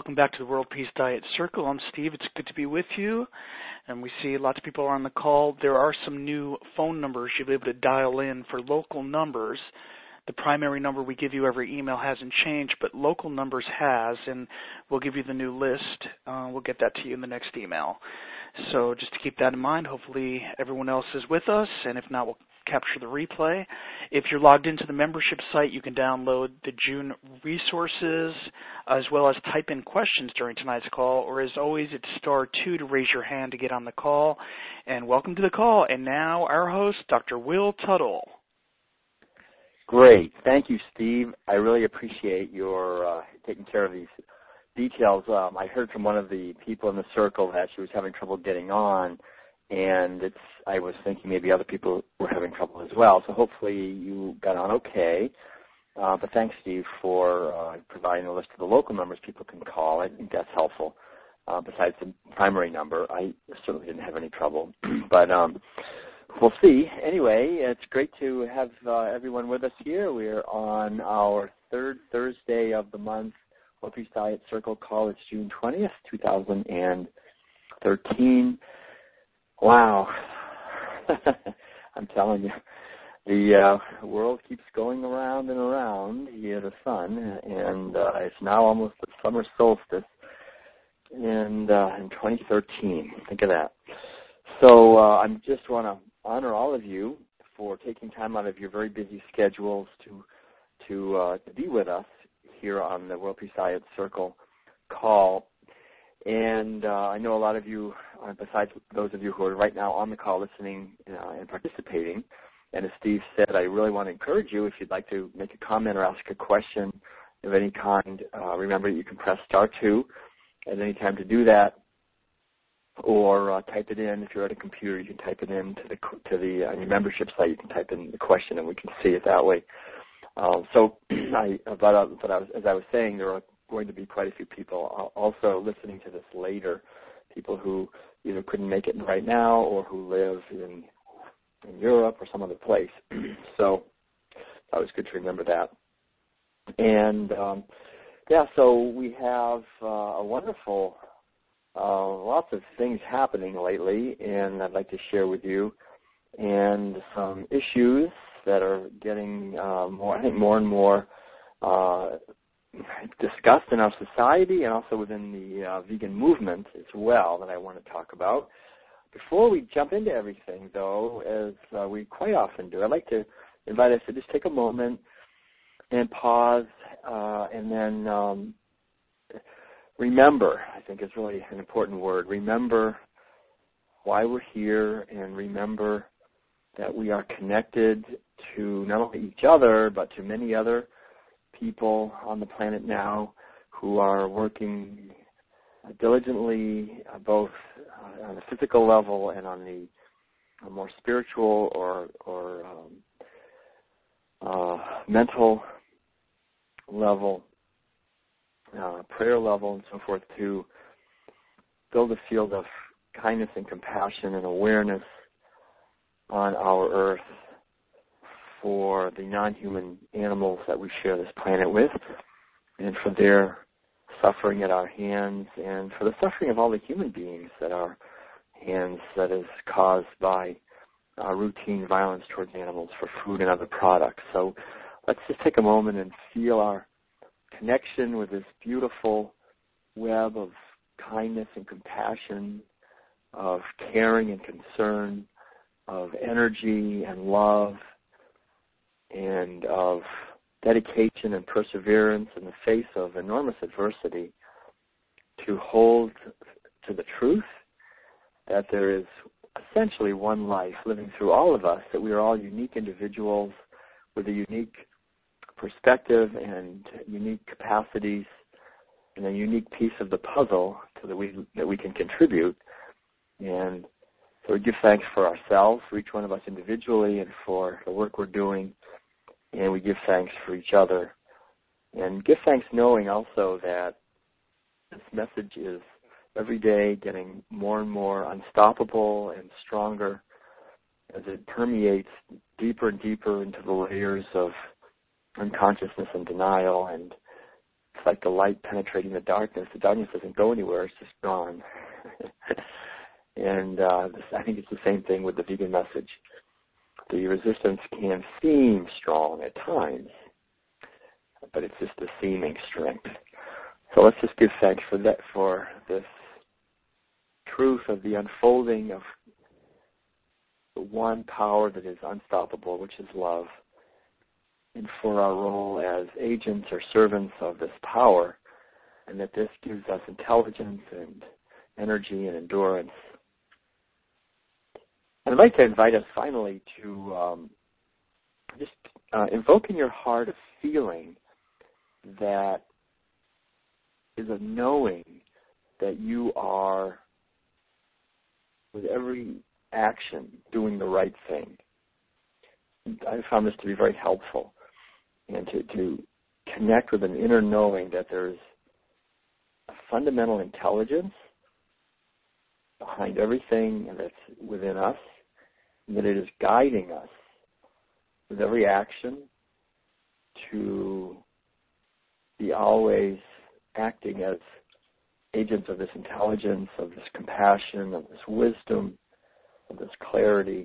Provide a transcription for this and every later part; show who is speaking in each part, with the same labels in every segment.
Speaker 1: welcome back to the World Peace Diet Circle. I'm Steve. It's good to be with you. And we see lots of people are on the call. There are some new phone numbers you'll be able to dial in for local numbers. The primary number we give you every email hasn't changed, but local numbers has, and we'll give you the new list. We'll get that to you in the next email. So just to keep that in mind, hopefully everyone else is with us, and if not, we'll capture the replay. If you're logged into the membership site, you can download the June resources as well as type in questions during tonight's call, or as always, it's *2 to raise your hand to get on the call. And welcome to the call. And now our host, Dr. Will Tuttle.
Speaker 2: Great. Thank you, Steve. I really appreciate your taking care of these details. I heard from one of the people in the circle that she was having trouble getting on, and I was thinking maybe other people were having trouble as well. So hopefully you got on okay. But thanks, Steve, for providing a list of the local numbers people can call. I think that's helpful. Besides the primary number, I certainly didn't have any trouble. But we'll see. Anyway, it's great to have everyone with us here. We're on our third Thursday of the month, World Peace Diet Circle call. It's June 20th, 2013. Wow. I'm telling you, the world keeps going around and around here, the sun, and it's now almost the summer solstice in 2013. Think of that. So I just want to honor all of you for taking time out of your very busy schedules to be with us here on the World Peace Diet Circle call. And I know a lot of you, besides those of you who are right now on the call listening and participating, and as Steve said, I really want to encourage you, if you'd like to make a comment or ask a question of any kind, remember you can press *2 at any time to do that, or type it in. If you're at a computer, you can type it in to the on your membership site. You can type in the question, and we can see it that way. As I was saying, there are going to be quite a few people also listening to this later, people who either couldn't make it right now or who live in Europe or some other place. So that was good to remember that. And, so we have a wonderful, lots of things happening lately, and I'd like to share with you, and some issues that are getting more and more discussed in our society and also within the vegan movement as well that I want to talk about. Before we jump into everything, though, as we quite often do, I'd like to invite us to just take a moment and pause and then remember. I think is really an important word. Remember why we're here, and remember that we are connected to not only each other but to many other people on the planet now who are working diligently, both on the physical level and on the more spiritual or mental level, prayer level, and so forth, to build a field of kindness and compassion and awareness on our earth for the non-human animals that we share this planet with, and for their suffering at our hands, and for the suffering of all the human beings at our hands that is caused by routine violence towards animals for food and other products. So let's just take a moment and feel our connection with this beautiful web of kindness and compassion, of caring and concern, of energy and love, and of dedication and perseverance in the face of enormous adversity, to hold to the truth that there is essentially one life living through all of us, that we are all unique individuals with a unique perspective and unique capacities and a unique piece of the puzzle that we can contribute. And so we give thanks for ourselves, for each one of us individually, and for the work we're doing. And we give thanks for each other. And give thanks knowing also that this message is every day getting more and more unstoppable and stronger as it permeates deeper and deeper into the layers of unconsciousness and denial, and It's like the light penetrating the darkness. The darkness doesn't go anywhere. It's just gone. And I think it's the same thing with the vegan message. The resistance can seem strong at times, but it's just a seeming strength. So let's just give thanks for that, for this truth of the unfolding of the one power that is unstoppable, which is love, and for our role as agents or servants of this power, and that this gives us intelligence and energy and endurance. And I'd like to invite us finally to just invoke in your heart a feeling that is a knowing that you are, with every action, doing the right thing. I found this to be very helpful, and to connect with an inner knowing that there's a fundamental intelligence behind everything that's within us, and that it is guiding us with every action to be always acting as agents of this intelligence, of this compassion, of this wisdom, of this clarity,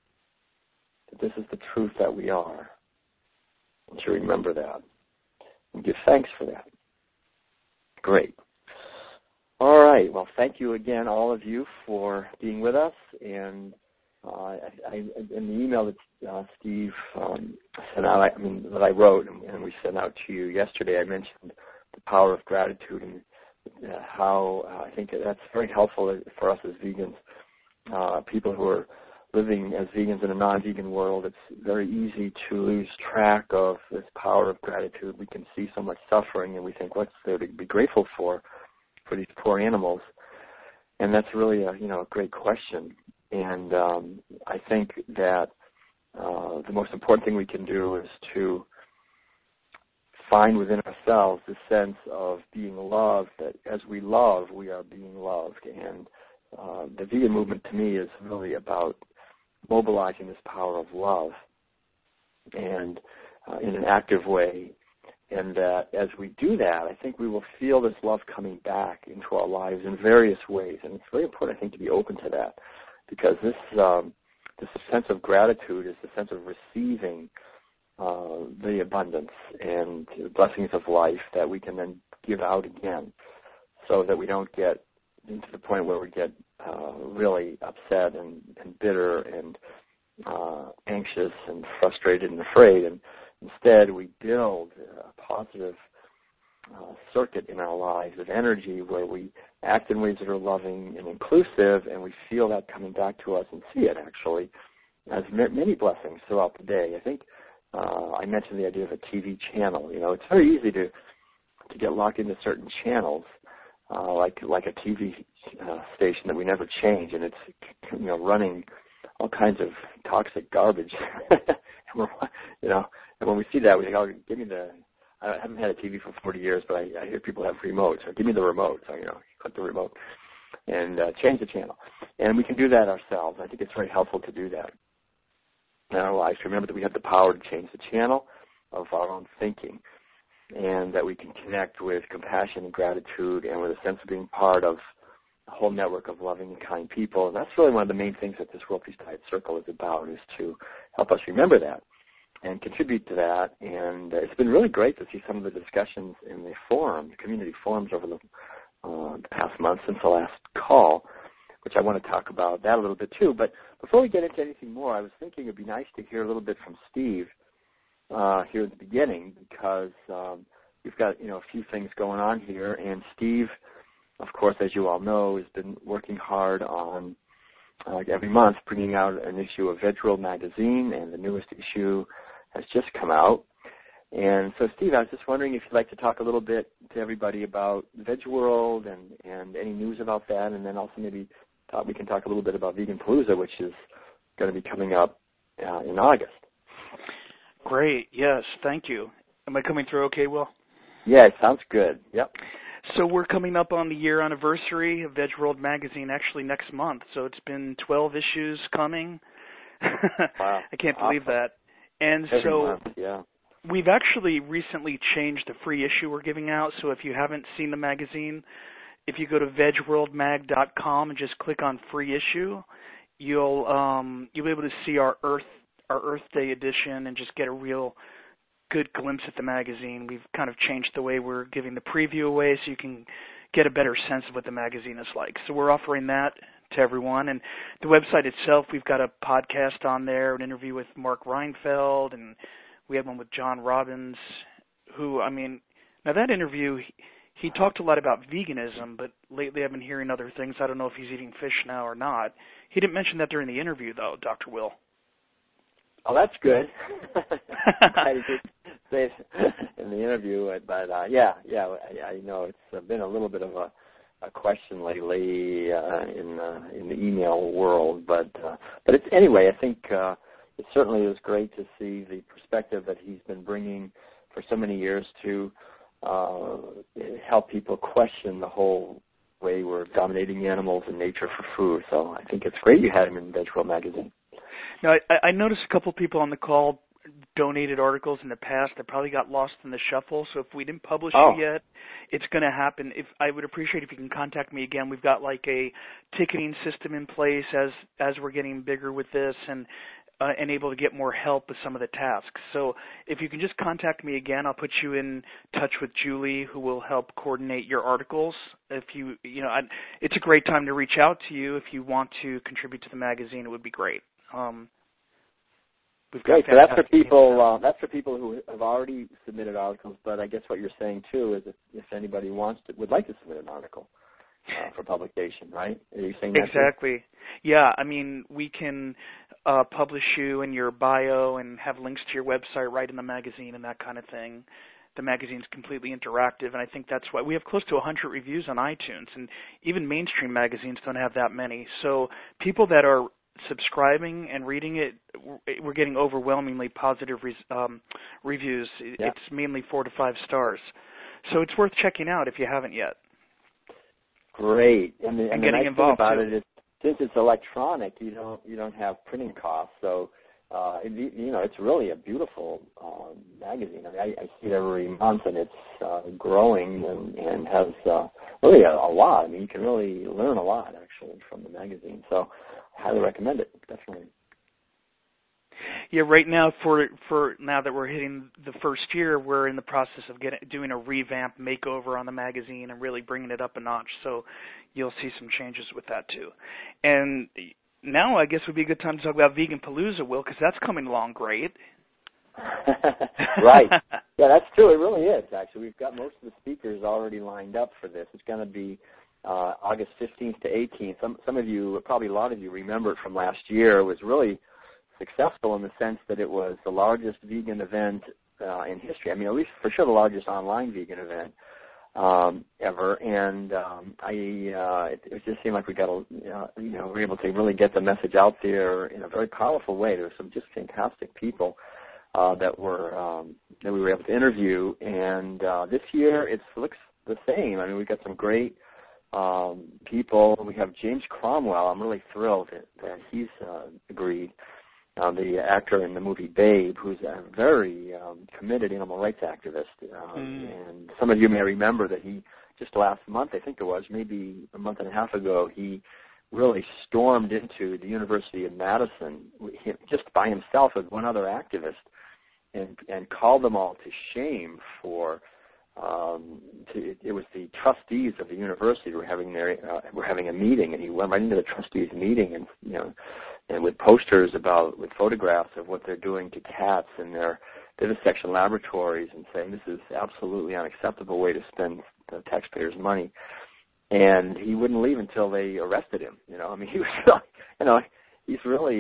Speaker 2: that this is the truth that we are. And to remember that and give thanks for that. Great. All right. Well, thank you again, all of you, for being with us. And in the email that Steve sent out, that I wrote and we sent out to you yesterday, I mentioned the power of gratitude and how I think that's very helpful for us as vegans, people who are living as vegans in a non-vegan world. It's very easy to lose track of this power of gratitude. We can see so much suffering and we think, what's there to be grateful for these poor animals? And that's really a great question. And I think that the most important thing we can do is to find within ourselves the sense of being loved, that as we love, we are being loved. And the vegan movement to me is really about mobilizing this power of love and in an active way. And that as we do that, I think we will feel this love coming back into our lives in various ways. And it's very important, I think, to be open to that, because this sense of gratitude is the sense of receiving the abundance and the blessings of life that we can then give out again, so that we don't get into the point where we get really upset and bitter and anxious and frustrated and afraid. And instead, we build a positive circuit in our lives of energy where we act in ways that are loving and inclusive, and we feel that coming back to us and see it actually as many blessings throughout the day. I think I mentioned the idea of a TV channel. It's very easy to get locked into certain channels, like a TV station that we never change, and it's running all kinds of toxic garbage. And when we see that, we think, oh, give me the. I haven't had a TV for 40 years, but I hear people have remotes. So give me the remote. So click the remote and change the channel, and we can do that ourselves. I think it's very helpful to do that in our lives. Remember that we have the power to change the channel of our own thinking, and that we can connect with compassion and gratitude and with a sense of being part of a whole network of loving and kind people. And that's really one of the main things that this World Peace Diet Circle is about, is to help us remember that and contribute to that. And it's been really great to see some of the discussions in the forum, the community forums over the past month since the last call, which I want to talk about that a little bit too. But before we get into anything more, I was thinking it would be nice to hear a little bit from Steve here at the beginning, because we've got a few things going on here. And Steve, of course, as you all know, has been working hard on every month bringing out an issue of Veg World magazine, and the newest issue has just come out. And so, Steve, I was just wondering if you'd like to talk a little bit to everybody about Veg World and any news about that, and then also maybe we can talk a little bit about Vegan Palooza, which is going to be coming up in August.
Speaker 1: Great. Yes. Thank you. Am I coming through okay, Will?
Speaker 2: Yeah, it sounds good. Yep.
Speaker 1: So we're coming up on the year anniversary of Veg World magazine, actually next month. So it's been 12 issues coming.
Speaker 2: Wow.
Speaker 1: I can't believe that. And
Speaker 2: every
Speaker 1: so
Speaker 2: month, yeah.
Speaker 1: We've actually recently changed the free issue we're giving out, so if you haven't seen the magazine, if you go to vegworldmag.com and just click on free issue, you'll be able to see our Earth Day edition and just get a real good glimpse at the magazine. We've kind of changed the way we're giving the preview away so you can get a better sense of what the magazine is like. So we're offering that to everyone. And the website itself, we've got a podcast on there, an interview with Mark Reinfeld, and we had one with John Robbins, who, I mean, now that interview, he talked a lot about veganism, but lately I've been hearing other things. I don't know if he's eating fish now or not. He didn't mention that during the interview, though, Dr. Will.
Speaker 2: Oh, that's good. I didn't say it in the interview, but yeah, I know it's been a little bit of a question lately in the email world, but it's anyway. I think it certainly is great to see the perspective that he's been bringing for so many years to help people question the whole way we're dominating animals and nature for food. So I think it's great you had him in Veg World Magazine.
Speaker 1: Now, I noticed a couple people on the call donated articles in the past that probably got lost in the shuffle. So if we didn't publish it yet, it's going to happen. If I would appreciate if you can contact me again. We've got like a ticketing system in place as we're getting bigger with this and able to get more help with some of the tasks. So if you can just contact me again, I'll put you in touch with Julie, who will help coordinate your articles. If it's a great time to reach out to you if you want to contribute to the magazine. It would be great.
Speaker 2: Great. So that's for people. That's for people who have already submitted articles. But I guess what you're saying too is if anybody would like to submit an article for publication, right? Are you saying that?
Speaker 1: Exactly. Yeah. I mean, we can publish you in your bio and have links to your website right in the magazine and that kind of thing. The magazine's completely interactive, and I think that's why we have close to 100 reviews on iTunes, and even mainstream magazines don't have that many. So people that are subscribing and reading it, we're getting overwhelmingly positive reviews.
Speaker 2: Yeah.
Speaker 1: It's mainly 4 to 5 stars. So it's worth checking out if you haven't yet.
Speaker 2: Great. And the
Speaker 1: getting
Speaker 2: nice
Speaker 1: involved
Speaker 2: thing about
Speaker 1: too.
Speaker 2: it is, since it's electronic, you don't have printing costs. So it's really a beautiful magazine. I mean, I see it every month, and it's growing and has really a lot. I mean, you can really learn a lot actually from the magazine. So I highly recommend it, definitely.
Speaker 1: Yeah, right now for now that we're hitting the first year, we're in the process of doing a revamp makeover on the magazine and really bringing it up a notch. So you'll see some changes with that too. And now I guess would be a good time to talk about Vegan Palooza, Will, because that's coming along great.
Speaker 2: Right. Yeah, that's true. It really is, actually. We've got most of the speakers already lined up for this. It's going to be August 15th to 18th. Some of you, probably a lot of you, remember it from last year. It was really successful in the sense that it was the largest vegan event in history. I mean, at least for sure the largest online vegan event ever. And it just seemed like we got we were able to really get the message out there in a very powerful way. There were some just fantastic people that we were able to interview. And this year it looks the same. I mean, we've got some great people. We have James Cromwell. I'm really thrilled that he's agreed. The actor in the movie Babe, who's a very committed animal rights activist. And some of you may remember that he, just last month, I think it was, maybe a month and a half ago, he really stormed into the University of Madison just by himself with one other activist and called them all to shame for it was the trustees of the university were having a meeting, and he went right into the trustees meeting and with posters with photographs of what they're doing to cats in their vivisection laboratories, and saying this is absolutely unacceptable way to spend the taxpayers' money. And he wouldn't leave until they arrested him. I mean, he was, he's really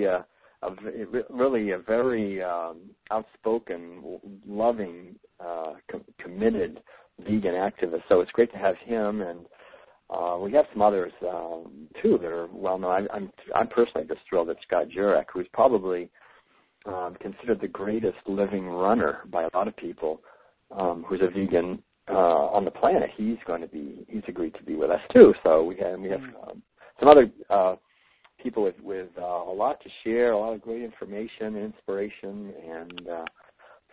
Speaker 2: a very outspoken, loving, committed vegan activist. So it's great to have him, and we have some others too that are well known. I'm personally just thrilled that Scott Jurek, who's probably considered the greatest living runner by a lot of people, who's a vegan on the planet. He's agreed to be with us too. So we have some other people with a lot to share, a lot of great information and inspiration, and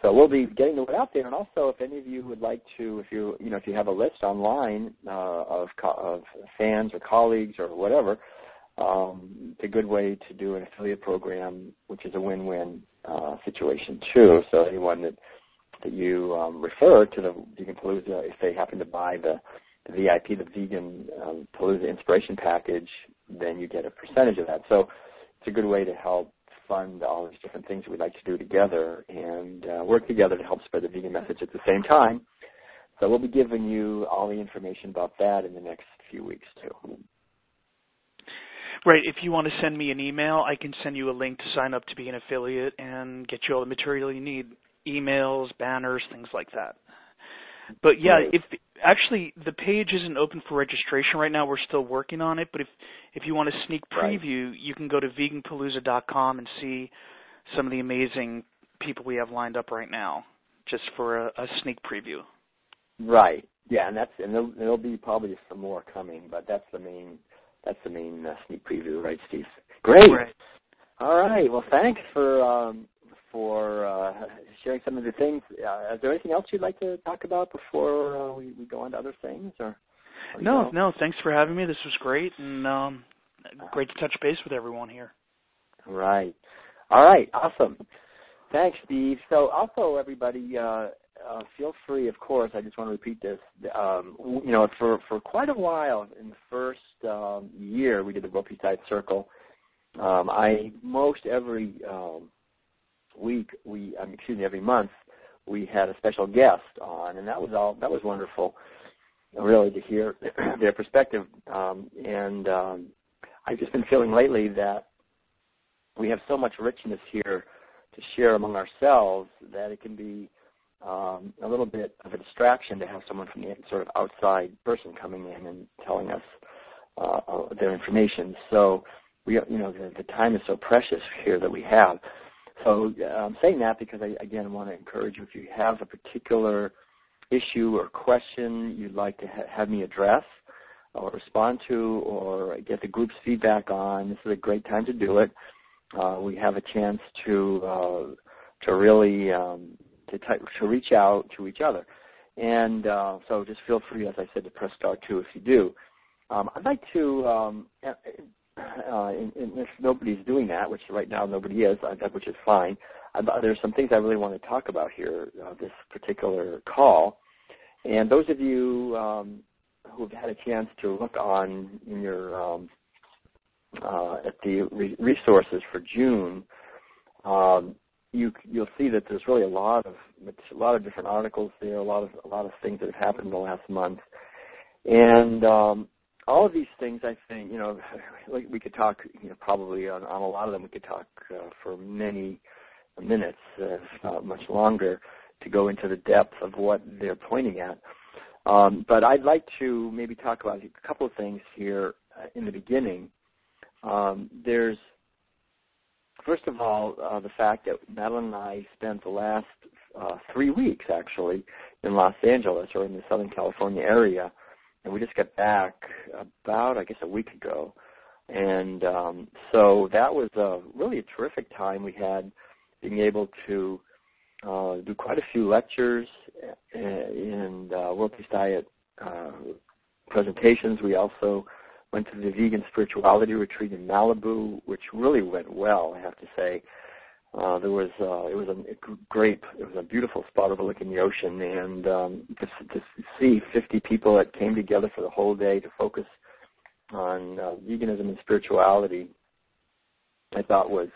Speaker 2: So we'll be getting the word out there, and also if any of you would like to, if you have a list online of fans or colleagues or whatever, it's a good way to do an affiliate program, which is a win-win situation too. So anyone that you refer to the Vegan Palooza, if they happen to buy the VIP, the Vegan Palooza Inspiration Package, then you get a percentage of that. So it's a good way to help fund all these different things that we'd like to do together and work together to help spread the vegan message at the same time. So we'll be giving you all the information about that in the next few weeks too.
Speaker 1: Right. If you want to send me an email, I can send you a link to sign up to be an affiliate and get you all the material you need, emails, banners, things like that. But yeah,
Speaker 2: Right.
Speaker 1: if actually the page isn't open for registration right now, we're still working on it. But if you want a sneak preview, you can go to veganpalooza.com and see some of the amazing people we have lined up right now, just for a sneak preview.
Speaker 2: Right. Yeah, and there'll be probably some more coming, but that's the main sneak preview, right, Steve? Great.
Speaker 1: Right.
Speaker 2: All right. Well, thanks for sharing some of the things. Is there anything else you'd like to talk about before we go on to other things? Or
Speaker 1: No. Thanks for having me. This was great, and great to touch base with everyone here.
Speaker 2: Right. All right. Awesome. Thanks, Steve. So also, everybody, feel free, of course, I just want to repeat this, for quite a while in the first year we did the World Side Circle, every every month we had a special guest on, and that was wonderful, really, to hear their perspective. I've just been feeling lately that we have so much richness here to share among ourselves that it can be a little bit of a distraction to have someone from the sort of outside person coming in and telling us their information. So the time is so precious here that we have. So I'm saying that because I, again, want to encourage you, if you have a particular issue or question you'd like to have me address or respond to or get the group's feedback on, this is a great time to do it. We have a chance to really to reach out to each other. And so just feel free, as I said, to press star 2 if you do. I'd like to, and if nobody's doing that, which right now nobody is, which is fine, there's some things I really want to talk about here, this particular call. And those of you who've had a chance to look on in your at the resources for June, you'll see that there's really a lot of different articles there, a lot of things that have happened in the last month, and all of these things, I think, like we could talk, probably on a lot of them. We could talk for many minutes, if not much longer, to go into the depth of what they're pointing at. But I'd like to maybe talk about a couple of things here in the beginning. There's, first of all, the fact that Madeline and I spent the last 3 weeks, actually, in Los Angeles or in the Southern California area, and we just got back about, I guess, a week ago. And so that was really a terrific time we had, being able to do quite a few lectures and world-based diet presentations. We also went to the Vegan Spirituality Retreat in Malibu, which really went well, I have to say. It was a beautiful spot overlooking the ocean, and to see 50 people that came together for the whole day to focus on veganism and spirituality, I thought was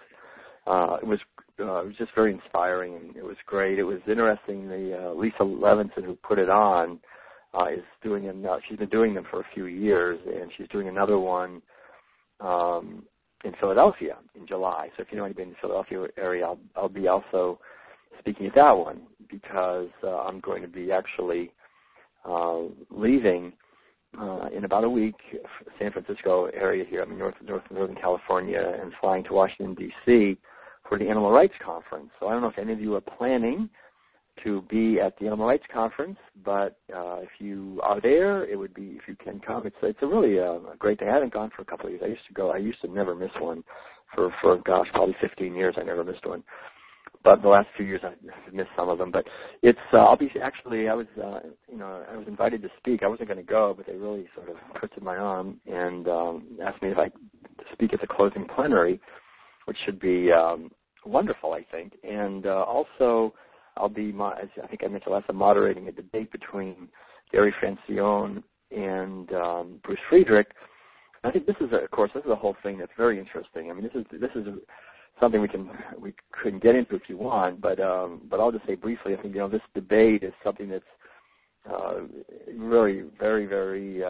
Speaker 2: just very inspiring, and it was great. It was interesting. Lisa Levinson, who put it on, is doing she's been doing them for a few years, and she's doing another one in Philadelphia in July. So if you know anybody in the Philadelphia area, I'll be also speaking at that one, because I'm going to be actually leaving in about a week, San Francisco area here. I'm in Northern California, and flying to Washington, D.C. for the Animal Rights Conference. So I don't know if any of you are planning to be at the Animal Rights Conference, but if you are there, it would be, if you can come. It's a really great day. I haven't gone for a couple of years. I used to go. I used to never miss one for gosh, probably 15 years. I never missed one. but the last few years I've missed some of them. But it's I'll be actually I was I was invited to speak. I wasn't going to go, but they really sort of twisted my arm and asked me if I could speak at the closing plenary, which should be wonderful, I think. And also I'll be, as I think I mentioned last time, moderating a debate between Gary Francione and Bruce Friedrich. I think this is a whole thing that's very interesting. I mean, this is something we couldn't get into if you want, but I'll just say briefly. I think this debate is something that's really very, very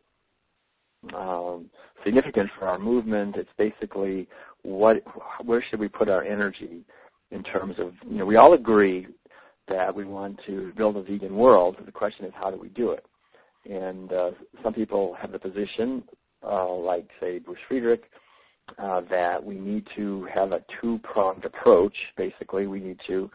Speaker 2: significant for our movement. It's basically where should we put our energy in terms of we all agree that we want to build a vegan world. The question is, how do we do it? And some people have the position, like say Bruce Friedrich, that we need to have a two-pronged approach. Basically, we need to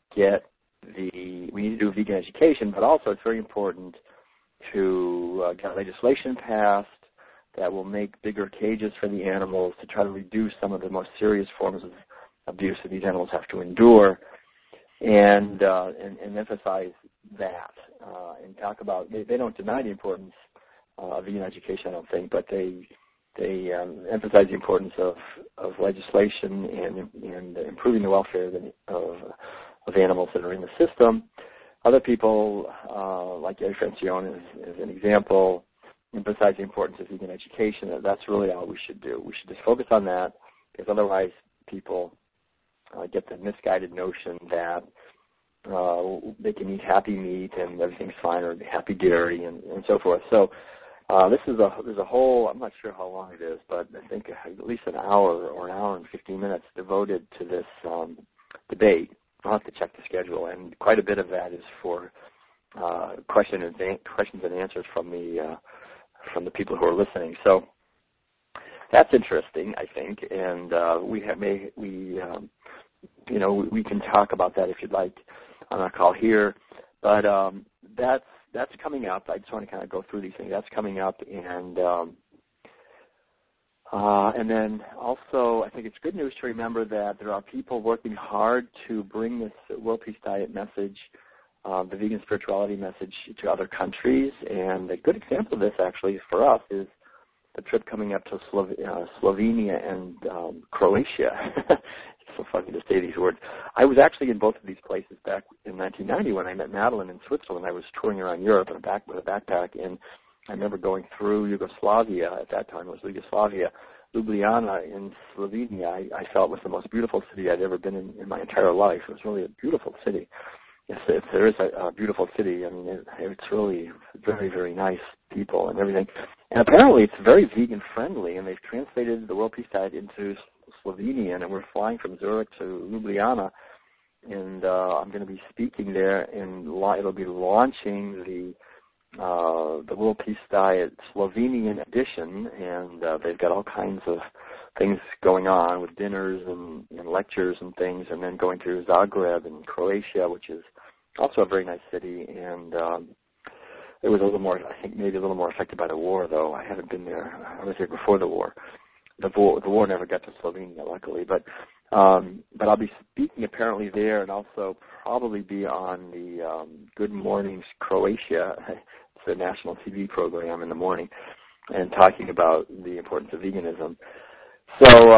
Speaker 2: do vegan education, but also it's very important to get legislation passed that will make bigger cages for the animals to try to reduce some of the most serious forms of abuse that these animals have to endure, and emphasize that and talk about. They don't deny the importance of vegan education, I don't think, but they emphasize the importance of legislation and improving the welfare of animals that are in the system. Other people, like Gary Francione is an example, emphasize the importance of vegan education. That's really all we should do. We should just focus on that, because otherwise people get the misguided notion that they can eat happy meat and everything's fine, or happy dairy and so forth. So there's a whole, I'm not sure how long it is, but I think at least an hour or an hour and 15 minutes devoted to this debate. I'll have to check the schedule, and quite a bit of that is for questions and answers from the people who are listening. So that's interesting, I think, and we can talk about that if you'd like on our call here. But that's coming up. I just want to kind of go through these things. That's coming up, and then also I think it's good news to remember that there are people working hard to bring this World Peace Diet message, the vegan spirituality message, to other countries. And a good example of this, actually, for us is the trip coming up to Slovenia and Croatia. It's so funny to say these words. I was actually in both of these places back in 1990 when I met Madeline in Switzerland. I was touring around Europe with a backpack, and I remember going through Yugoslavia. At that time, it was Yugoslavia. Ljubljana in Slovenia, I felt was the most beautiful city I'd ever been in my entire life. It was really a beautiful city. Yes, if there is a beautiful city, I mean, it's really very, very nice people and everything. And apparently it's very vegan friendly, and they've translated the World Peace Diet into Slovenian, and we're flying from Zurich to Ljubljana, and I'm going to be speaking there, and it'll be launching the World Peace Diet Slovenian edition, and they've got all kinds of things going on with dinners and lectures and things, and then going to Zagreb in Croatia, which is also a very nice city, and it was a little more, I think maybe a little more affected by the war, though. I haven't been there. I was there before the war. The war never got to Slovenia, luckily, but I'll be speaking apparently there, and also probably be on the Good Mornings Croatia. It's a national TV program in the morning, and talking about the importance of veganism. So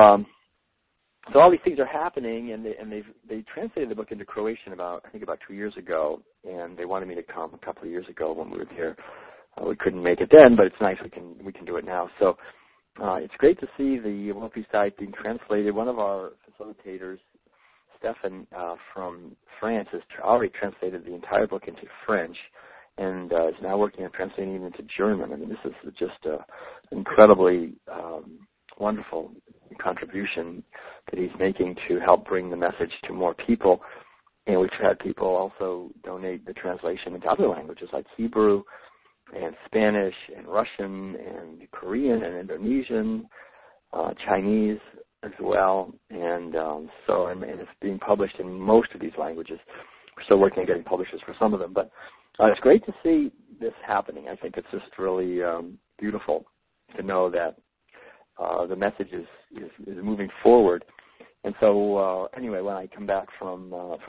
Speaker 2: all these things are happening, and they translated the book into Croatian about 2 years ago, and they wanted me to come a couple of years ago when we were there. We couldn't make it then, but it's nice we can do it now. So it's great to see the World Peace Diet being translated. One of our facilitators, Stefan from France, has already translated the entire book into French, and is now working on translating it into German. I mean, this is just an incredibly wonderful contribution that he's making to help bring the message to more people. And we've had people also donate the translation into other languages like Hebrew and Spanish and Russian and Korean and Indonesian, Chinese as well. And and it's being published in most of these languages. We're still working on getting publishers for some of them, but it's great to see this happening. I think it's just really beautiful to know that the message is moving forward. And so anyway, when I come back from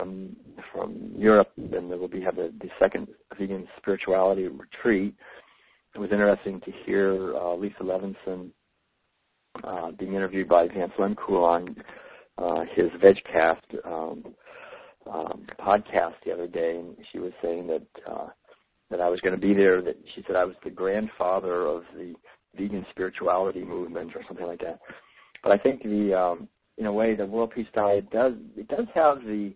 Speaker 2: Europe, then we'll have the second vegan spirituality retreat. It was interesting to hear Lisa Levinson being interviewed by Vance Lemkool on his VegCast podcast the other day, and she was saying that I was going to be there. That she said I was the grandfather of the vegan spirituality movement or something like that. But I think in a way, the World Peace Diet does have the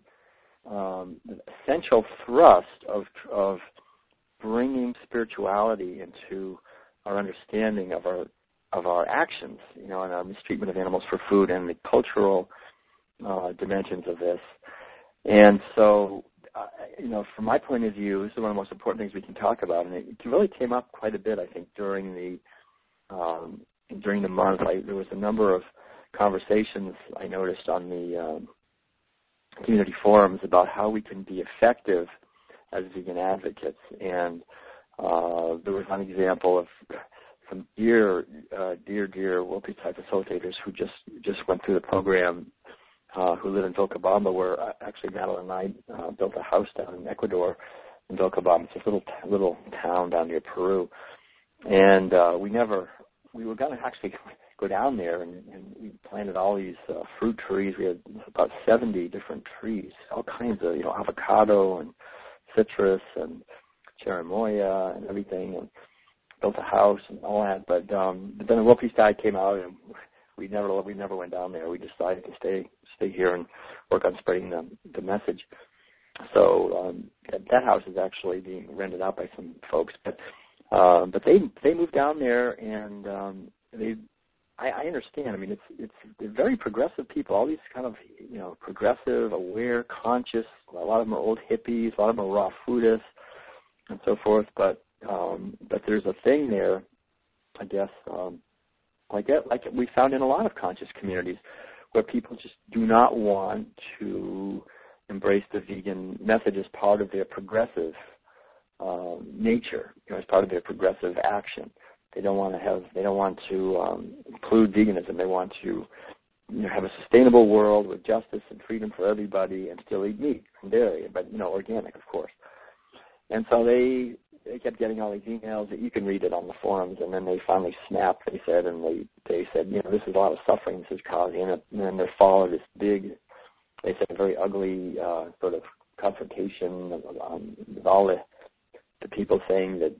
Speaker 2: essential thrust of bringing spirituality into our understanding of our actions, and our mistreatment of animals for food and the cultural dimensions of this. And so, from my point of view, this is one of the most important things we can talk about, and it really came up quite a bit, I think, during the month. There was a number of conversations I noticed on the community forums about how we can be effective as vegan advocates. And there was one example of some dear World Peace Diet facilitators who just went through the program, who live in Vilcabamba, where actually Madeline and I built a house down in Ecuador in Vilcabamba. It's a little town down near Peru. And we were going to actually go down there, and we planted all these fruit trees. We had about 70 different trees, all kinds of, avocado and citrus and cherimoya and everything, and built a house and all that. But then the World Peace Diet came out, and we never went down there. We decided to stay here and work on spreading the message. So that house is actually being rented out by some folks, but they moved down there, and I understand. I mean, they're very progressive people. All these kind of progressive, aware, conscious. A lot of them are old hippies. A lot of them are raw foodists, and so forth. But there's a thing there, I guess, like we found in a lot of conscious communities, where people just do not want to embrace the vegan message as part of their progressive nature, as part of their progressive action. They don't want to include veganism. They want to have a sustainable world with justice and freedom for everybody, and still eat meat and dairy, but organic, of course. And so they kept getting all these emails that you can read it on the forums, and then they finally snapped. They said, this is a lot of suffering this is causing, and then there followed this big, they said, very ugly sort of confrontation with all the people saying that,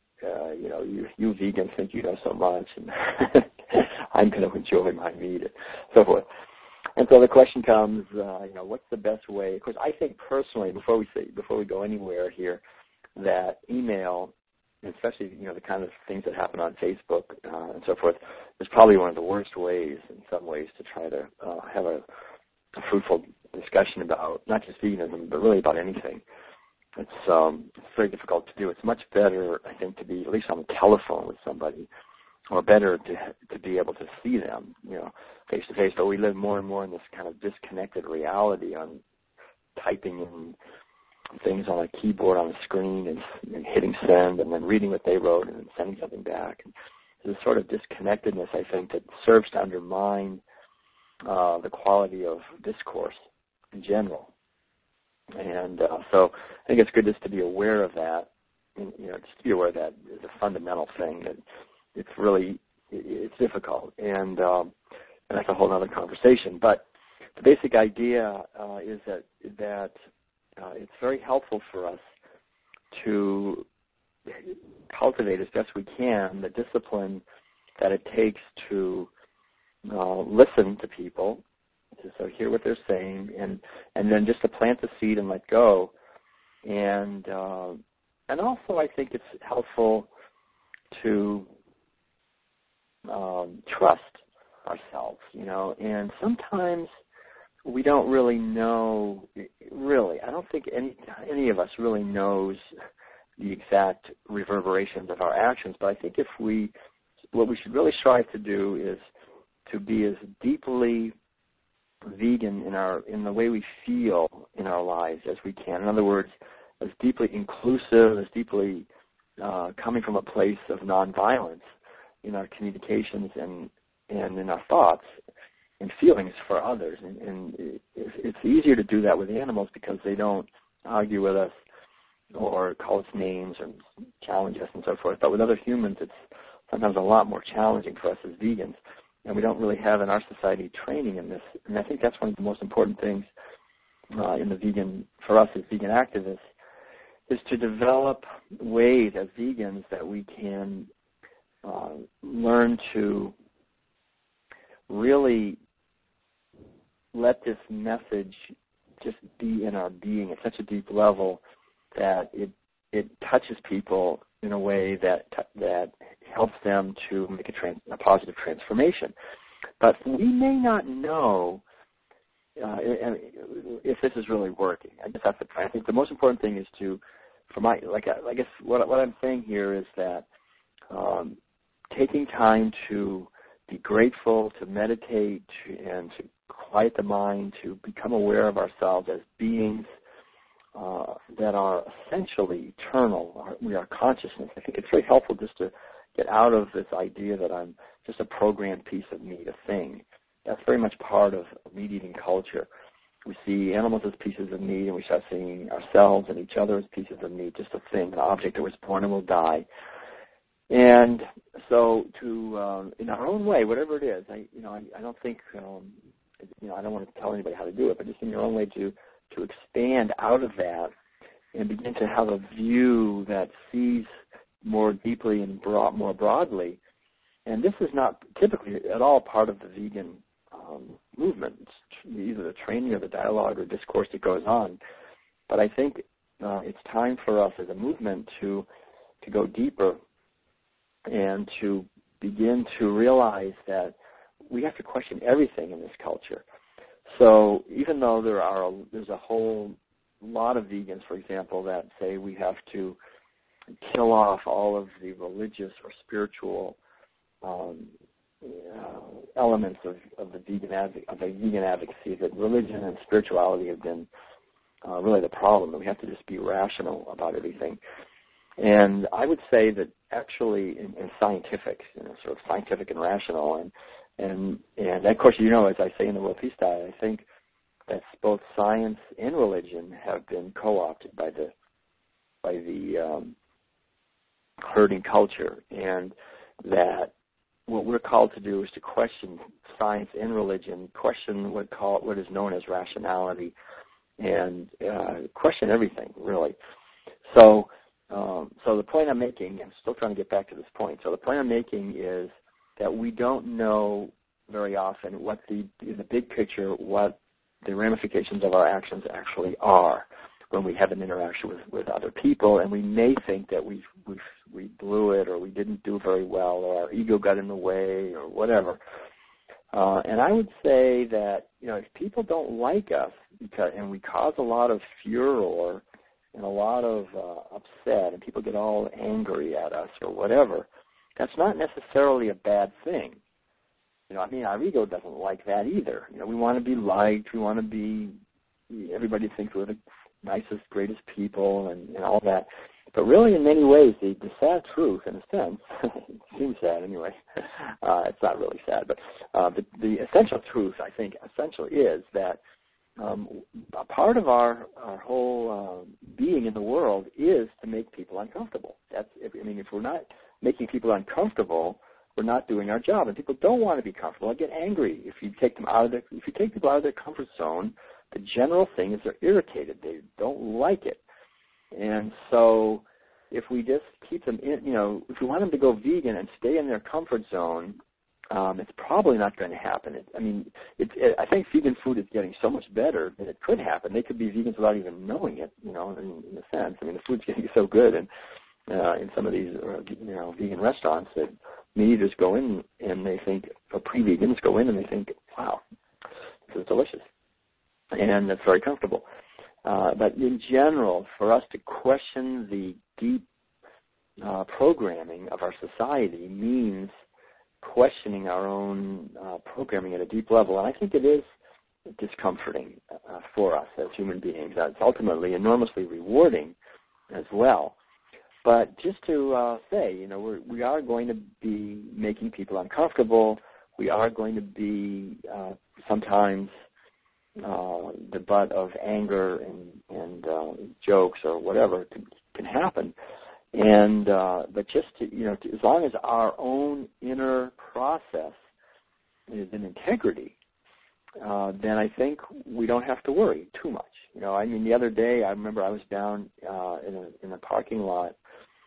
Speaker 2: you vegans think you know so much, and I'm going to enjoy my meat, and so forth. And so the question comes, what's the best way? Of course, I think personally, before we go anywhere here, that email, especially the kind of things that happen on Facebook and so forth, is probably one of the worst ways, in some ways, to try to have a fruitful discussion about not just veganism, but really about anything. It's very difficult to do. It's much better, I think, to be at least on the telephone with somebody, or better to be able to see them, face to face. But we live more and more in this kind of disconnected reality, on typing in things on a keyboard on a screen and hitting send, and then reading what they wrote and then sending something back. And there's a sort of disconnectedness, I think, that serves to undermine the quality of discourse in general. And so I think it's good just to be aware of that, and, just to be aware of that is a fundamental thing. That it's difficult, and that's a whole other conversation. But the basic idea is that it's very helpful for us to cultivate as best we can the discipline that it takes to listen to people, so hear what they're saying, and then just to plant the seed and let go. And also I think it's helpful to trust ourselves, and sometimes we don't really know, I don't think any of us really knows the exact reverberations of our actions, but I think what we should really strive to do is to be as deeply vegan in the way we feel in our lives as we can. In other words, as deeply inclusive, as deeply coming from a place of nonviolence in our communications and in our thoughts and feelings for others. And it's easier to do that with animals because they don't argue with us or call us names or challenge us and so forth. But with other humans, it's sometimes a lot more challenging for us as vegans. And we don't really have in our society training in this. And I think that's one of the most important things for us as vegan activists, is to develop ways as vegans that we can learn to really let this message just be in our being at such a deep level that it touches people in a way that helps them to make a positive transformation. But we may not know if this is really working. I guess that's the point. I think the most important thing is I guess what I'm saying here is that taking time to be grateful, to meditate, and to quiet the mind, to become aware of ourselves as beings that are essentially eternal. We are consciousness. I think it's very helpful just to get out of this idea that I'm just a programmed piece of meat, a thing. That's very much part of meat-eating culture. We see animals as pieces of meat, and we start seeing ourselves and each other as pieces of meat, just a thing, an object that was born and will die. And so, in our own way, whatever it is, I don't think, I don't want to tell anybody how to do it, but just in your own way to expand out of that and begin to have a view that sees more deeply and more broadly. And this is not typically at all part of the vegan movement. It's either the training or the dialogue or discourse that goes on. But I think it's time for us as a movement to go deeper and to begin to realize that we have to question everything in this culture. So even though there's a whole lot of vegans, for example, that say we have to kill off all of the religious or spiritual elements of the vegan advocacy, that religion and spirituality have been really the problem, that we have to just be rational about everything. And I would say that actually in scientific, sort of scientific and rational, and of course, as I say in the World Peace Diet, I think that both science and religion have been co-opted by the herding culture, and that what we're called to do is to question science and religion, question what is known as rationality, and question everything, really. So the point I'm making, I'm still trying to get back to this point. So the point I'm making is that we don't know very often in the big picture, what the ramifications of our actions actually are when we have an interaction with other people, and we may think that we blew it, or we didn't do very well, or our ego got in the way, or whatever. And I would say that if people don't like us and we cause a lot of furor and a lot of upset, and people get all angry at us or whatever, that's not necessarily a bad thing. Our ego doesn't like that either. We want to be liked. We want to be, everybody thinks we're the nicest, greatest people and all that. But really, in many ways, the sad truth, in a sense, it seems sad anyway. It's not really sad, but the essential truth, I think, essentially is that a part of our whole being in the world is to make people uncomfortable. If we're not making people uncomfortable, we're not doing our job. And people don't want to be comfortable. They get angry if you take people out of their comfort zone. The general thing is they're irritated. They don't like it. And so if we just keep them in, if we want them to go vegan and stay in their comfort zone, it's probably not going to happen. I think vegan food is getting so much better that it could happen. They could be vegans without even knowing it, in a sense. The food's getting so good, and in some of these, vegan restaurants, that meat eaters go in and they think, or pre-vegans go in and they think, wow, this is delicious, and it's very comfortable. But in general, for us to question the deep programming of our society means questioning our own programming at a deep level. And I think it is discomforting for us as human beings. It's ultimately enormously rewarding as well. But just to say, we are going to be making people uncomfortable. we are going to be sometimes the butt of anger and jokes or whatever can happen. And but just to, as long as our own inner process is in integrity, then I think we don't have to worry too much. The other day I remember I was down in a parking lot,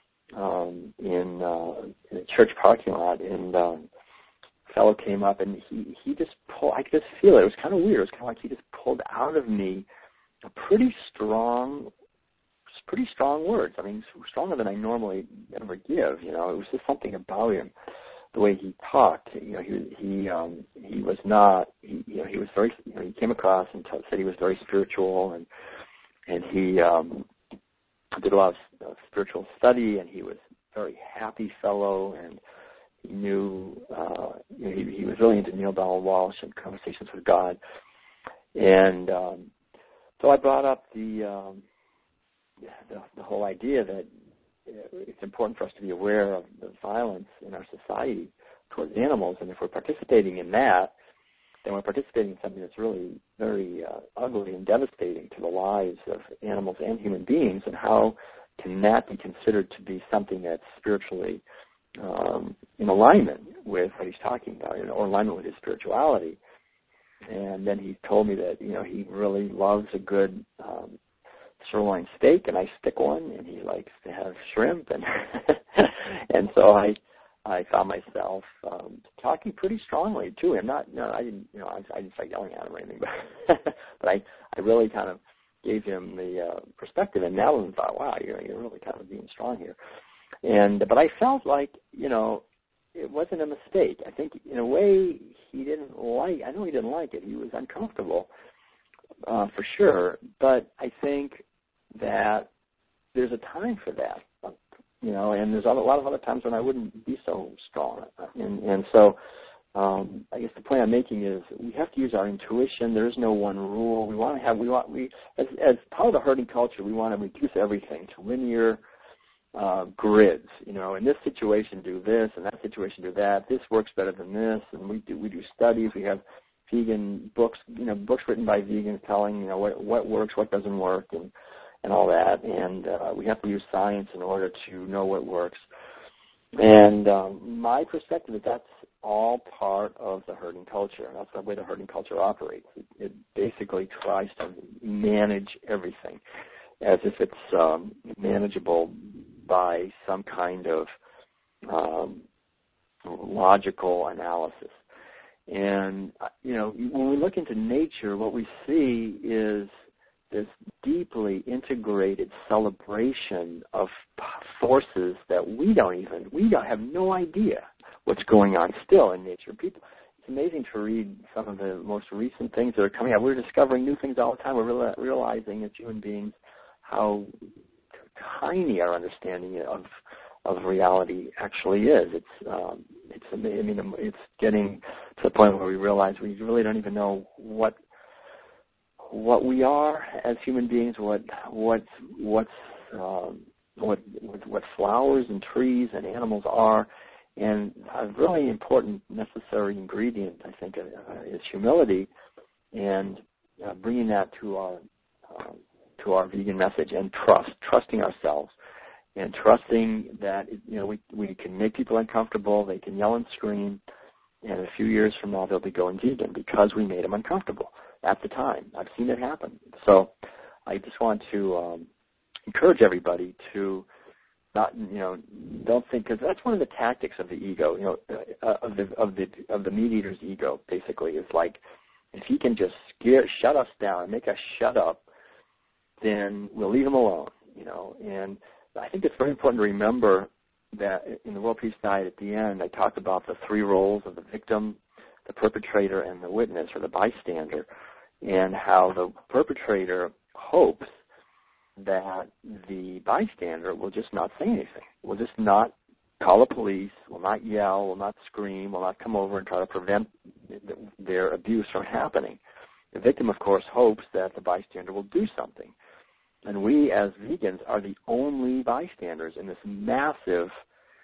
Speaker 2: in a church parking lot, and a fellow came up and he just pulled. I could just feel it. It was kind of weird. It was kind of like he just pulled out of me a pretty strong words. Stronger than I normally ever give. It was just something about him, the way he talked. He was not. He was very. He came across and said he was very spiritual, and he did a lot of spiritual study, and he was a very happy fellow, and he knew. He was really into Neil Donald Walsh and Conversations with God, and so I brought up the whole idea that it's important for us to be aware of the violence in our society towards animals, and if we're participating in that, then we're participating in something that's really very ugly and devastating to the lives of animals and human beings, and how can that be considered to be something that's spiritually in alignment with what he's talking about, or alignment with his spirituality. And then he told me that, he really loves a good sirloin steak, and I stick one, and he likes to have shrimp, and and so I found myself talking pretty strongly to him. I didn't start yelling at him or anything, but I really kind of gave him the perspective, and now I thought, wow, you're really kind of being strong here. But I felt like, it wasn't a mistake. I think in a way he didn't like. I know he didn't like it. He was uncomfortable, for sure. But I think that there's a time for that, and there's a lot of other times when I wouldn't be so strong. And so I guess the point I'm making is we have to use our intuition. There is no one rule. As part of the herding culture, we want to reduce everything to linear grids. In this situation do this, and that situation do that. This works better than this, and we do studies. We have vegan books, books written by vegans telling what works, what doesn't work, and all that. And we have to use science in order to know what works. And my perspective is that's all part of the herding culture. That's the way the herding culture operates. It basically tries to manage everything as if it's manageable by some kind of logical analysis. And, when we look into nature, what we see is this deeply integrated celebration of forces that we have no idea what's going on still in nature. It's amazing to read some of the most recent things that are coming out. We're discovering new things all the time. We're realizing as human beings how tiny our understanding of reality actually is. It's getting to the point where we realize we really don't even know what we are as human beings, what flowers and trees and animals are, and a really important necessary ingredient, I think, is humility, and bringing that to our vegan message, and trusting ourselves, and trusting that we can make people uncomfortable. They can yell and scream, and a few years from now they'll be going vegan because we made them uncomfortable at the time. I've seen it happen. So I just want to encourage everybody to not, don't think, because that's one of the tactics of the ego, of the meat eater's ego. Basically, is like, if he can just shut us down and make us shut up, then we'll leave him alone. And I think it's very important to remember that in the World Peace Diet at the end, I talked about the three roles of the victim, the perpetrator, and the witness or the bystander, and how the perpetrator hopes that the bystander will just not say anything, will just not call the police, will not yell, will not scream, will not come over and try to prevent their abuse from happening. The victim, of course, hopes that the bystander will do something. And we as vegans are the only bystanders in this massive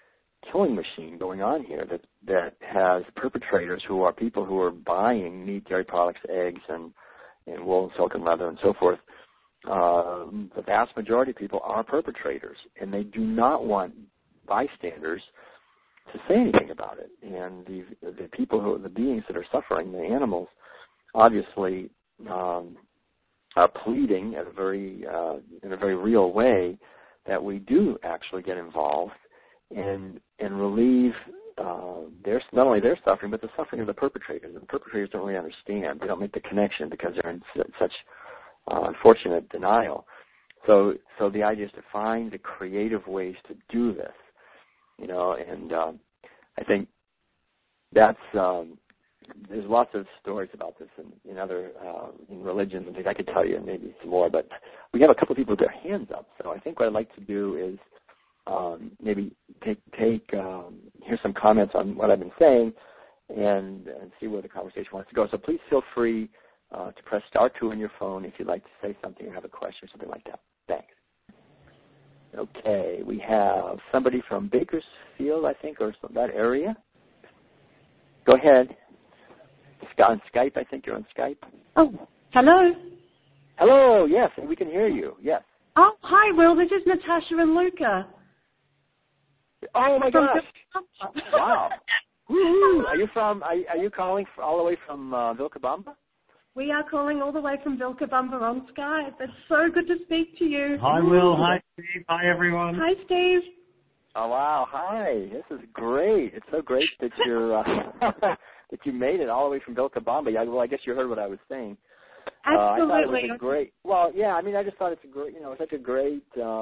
Speaker 2: killing machine going on here that has perpetrators who are people who are buying meat, dairy products, eggs, and wool, silk, and leather, and so forth. The vast majority of people are perpetrators, and they do not want bystanders to say anything about it. And the people the beings that are suffering, the animals, obviously are pleading in a very real way that we do actually get involved and relieve not only their suffering, but the suffering of the perpetrators. And the perpetrators don't really understand. They don't make the connection because they're in such unfortunate denial. So the idea is to find the creative ways to do this, and I think that's there's lots of stories about this in other in religions and things. I could tell you maybe some more, but we have a couple of people with their hands up. So I think what I'd like to do is maybe hear some comments on what I've been saying and see where the conversation wants to go. So please feel free to press *2 on your phone if you'd like to say something or have a question or something like that. Thanks. Okay, we have somebody from Bakersfield, I think, or that area. Go ahead. On Skype, I think you're on Skype.
Speaker 3: Oh, hello.
Speaker 2: Hello, yes, we can hear you, yes.
Speaker 3: Oh, hi, Will. This is Natasha and Luca.
Speaker 2: Oh, my gosh. Wow. Woo-hoo. Are you calling all the way from Vilcabamba?
Speaker 3: We are calling all the way from Vilcabamba on Skype. It's so good to speak to you.
Speaker 4: Hi, Will. Hi, Steve. Hi, everyone.
Speaker 3: Hi, Steve.
Speaker 2: Oh, wow. Hi. This is great. It's so great that you're that you made it all the way from Vilcabamba. Well, I guess you heard what I was saying.
Speaker 3: Absolutely.
Speaker 2: I thought it was a great. Well, yeah. I mean, I just thought it's a great. Such a great.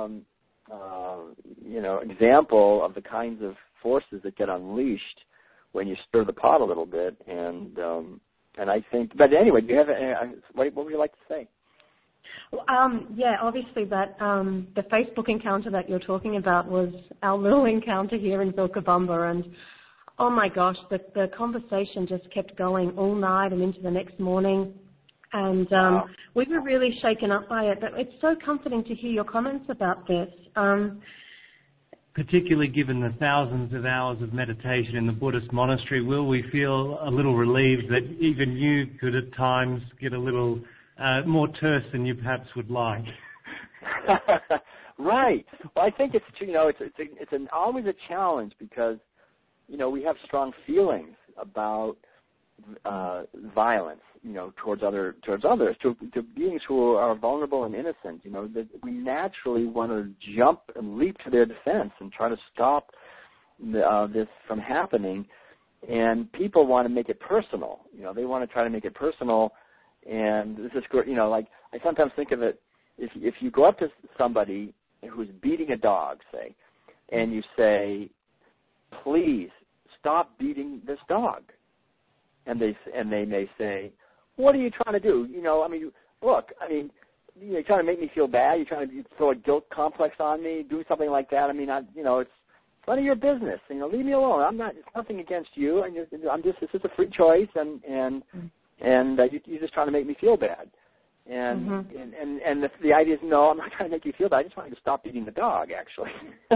Speaker 2: Example of the kinds of forces that get unleashed when you stir the pot a little bit, and I think. But anyway, do you have? What would you like to say?
Speaker 3: Yeah, obviously that the Facebook encounter that you're talking about was our little encounter here in Vilcabamba, and oh my gosh, the conversation just kept going all night and into the next morning, and
Speaker 2: wow.
Speaker 3: We were really shaken up by it. But it's so comforting to hear your comments about this.
Speaker 4: Particularly given the thousands of hours of meditation in the Buddhist monastery, Will, we feel a little relieved that even you could at times get a little more terse than you perhaps would like.
Speaker 2: Right. Well, I think it's always a challenge because we have strong feelings about violence, towards others, to beings who are vulnerable and innocent. That we naturally want to jump and leap to their defense and try to stop this from happening. And people want to make it personal. They want to try to make it personal. And this is, like I sometimes think of it, if you go up to somebody who's beating a dog, say, and you say, "Please stop beating this dog," and they may say, "What are you trying to do? Look, you're trying to make me feel bad. You're trying to throw a guilt complex on me, do something like that. It's none of your business. Leave me alone. It's nothing against you. This is a free choice, and you're just trying to make me feel bad." And the idea is, no, I'm not trying to make you feel bad. I just want you to stop beating the dog, actually.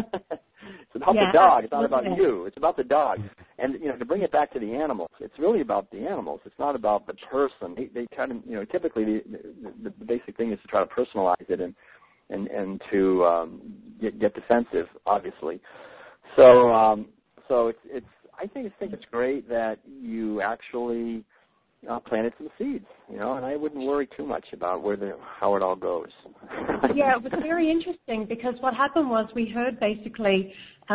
Speaker 2: It's about the dog. It's not about you. It's about the dog. And, to bring it back to the animals, it's really about the animals. It's not about the person. They kind of, typically the basic thing is to try to personalize it and to get defensive, obviously. So it's I think it's great that you actually planted some seeds, and I wouldn't worry too much about how it all goes.
Speaker 3: Yeah, it was very interesting because what happened was we heard basically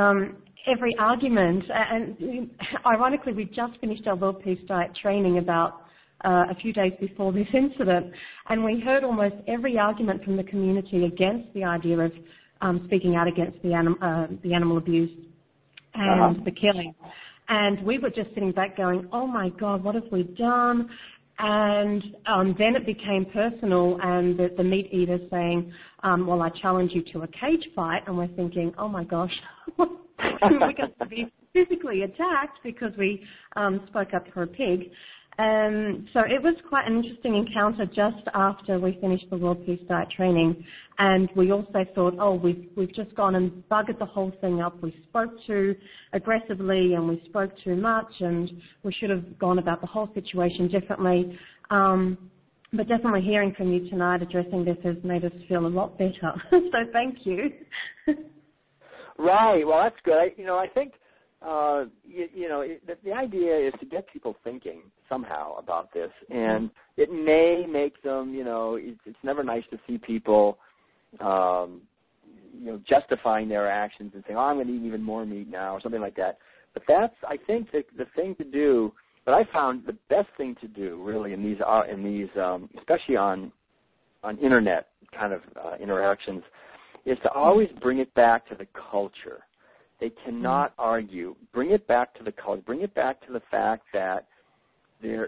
Speaker 3: every argument, and ironically we just finished our World Peace Diet training about a few days before this incident, and we heard almost every argument from the community against the idea of speaking out against the animal abuse and the killing. And we were just sitting back going, oh, my God, what have we done? And then it became personal, and the meat eater saying, well, I challenge you to a cage fight. And we're thinking, oh, my gosh, we're going to be physically attacked because we spoke up for a pig. So it was quite an interesting encounter just after we finished the World Peace Diet training, and we also thought, oh, we've just gone and buggered the whole thing up. We spoke too aggressively and we spoke too much, and we should have gone about the whole situation differently. But definitely hearing from you tonight, addressing this, has made us feel a lot better. So thank you.
Speaker 2: Right. Well, that's good. I think the idea is to get people thinking somehow about this, and it may make them, it's never nice to see people, justifying their actions and saying, oh, I'm going to eat even more meat now, or something like that. But that's, I think, the thing to do. But I found the best thing to do, really, in these, especially on internet kind of interactions, is to always bring it back to the culture. They cannot argue. Bring it back to the culture. Bring it back to the fact that we're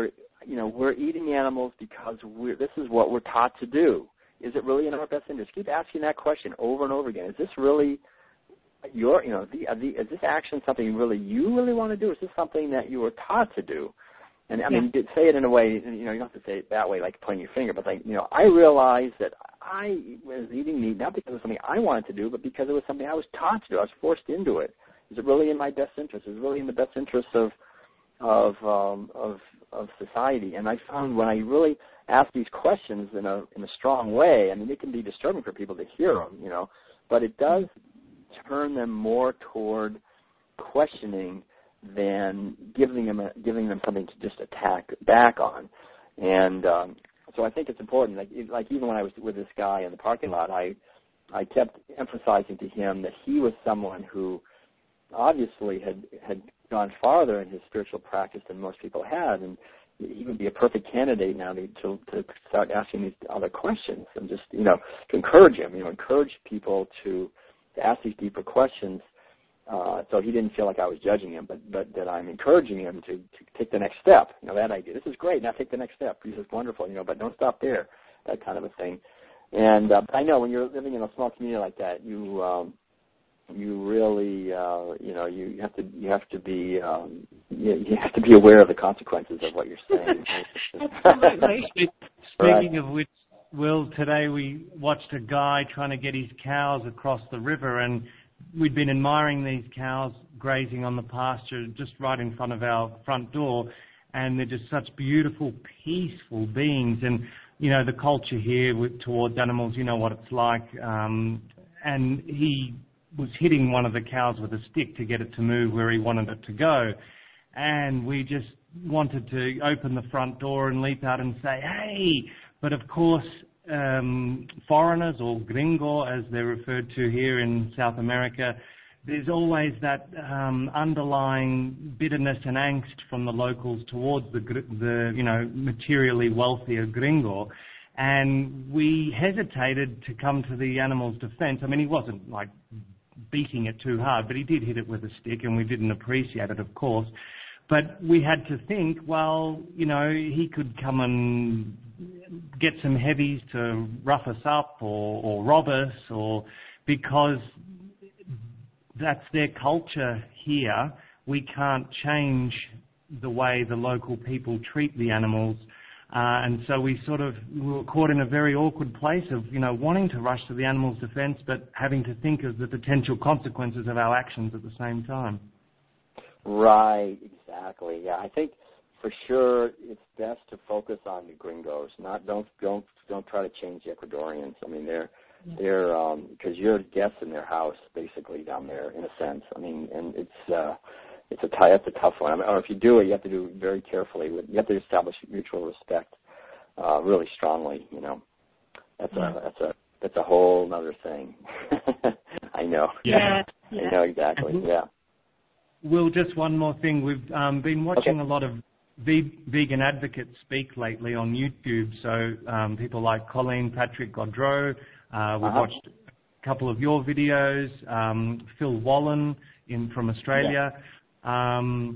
Speaker 2: eating animals because this is what we're taught to do. Is it really in our best interest? Keep asking that question over and over again. Is this really is this action something you really want to do? Is this something that you were taught to do? And I mean, say it in a way, you don't have to say it that way, like pointing your finger, but I realized that I was eating meat not because it was something I wanted to do, but because it was something I was taught to do. I was forced into it. Is it really in my best interest? Is it really in the best interest of society? And I found when I really ask these questions in a strong way, I mean, it can be disturbing for people to hear them, but it does turn them more toward questioning than giving them something to just attack back on. And so I think it's important. Like even when I was with this guy in the parking lot, I kept emphasizing to him that he was someone who obviously had gone farther in his spiritual practice than most people had, and he would be a perfect candidate now to start asking these other questions and just to encourage him, encourage people to ask these deeper questions. So he didn't feel like I was judging him, but that I'm encouraging him to take the next step. That idea. This is great. Now take the next step. This is wonderful. But don't stop there. That kind of a thing. And I know when you're living in a small community like that, you really you have to be aware of the consequences of what you're saying.
Speaker 3: Absolutely.
Speaker 4: Speaking of which, Will, today we watched a guy trying to get his cows across the river, and we'd been admiring these cows grazing on the pasture just right in front of our front door, and they're just such beautiful, peaceful beings. And, the culture here towards animals, what it's like. And he was hitting one of the cows with a stick to get it to move where he wanted it to go. And we just wanted to open the front door and leap out and say, hey! But of course, foreigners, or gringo as they're referred to here in South America, there's always that underlying bitterness and angst from the locals towards the materially wealthier gringo. And we hesitated to come to the animal's defense. I mean, he wasn't like beating it too hard, but he did hit it with a stick, and we didn't appreciate it, of course. But we had to think, well, he could come and get some heavies to rough us up or rob us, or because that's their culture here. We can't change the way the local people treat the animals. And so we were caught in a very awkward place of, wanting to rush to the animal's defense, but having to think of the potential consequences of our actions at the same time.
Speaker 2: Right, exactly. Yeah, I think for sure it's best to focus on the gringos. Don't try to change the Ecuadorians. I mean, they're because you're guests in their house basically down there in a sense. I mean, and it's a tough one. I mean, or if you do it, you have to do it very carefully. You have to establish mutual respect really strongly. That's a whole other thing. I know.
Speaker 4: Yeah.
Speaker 2: I know exactly. Yeah.
Speaker 4: Will, just one more thing. We've been watching a lot of vegan advocates speak lately on YouTube. So people like Colleen Patrick Gaudreau. We've watched a couple of your videos. Phil Wallen from Australia. And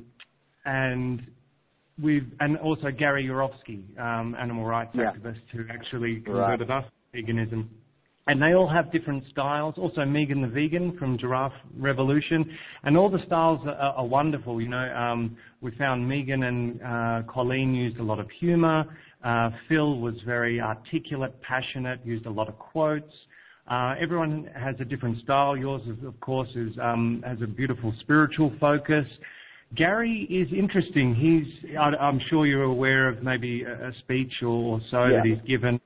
Speaker 4: also Gary Yourofsky, animal rights activist who actually converted us to veganism. And they all have different styles. Also, Megan the Vegan from Giraffe Revolution. And all the styles are wonderful. You know, we found Megan and Colleen used a lot of humor. Phil was very articulate, passionate, used a lot of quotes. Everyone has a different style. Yours, of course, has a beautiful spiritual focus. Gary is interesting. I'm sure you're aware of maybe a speech or so that he's given.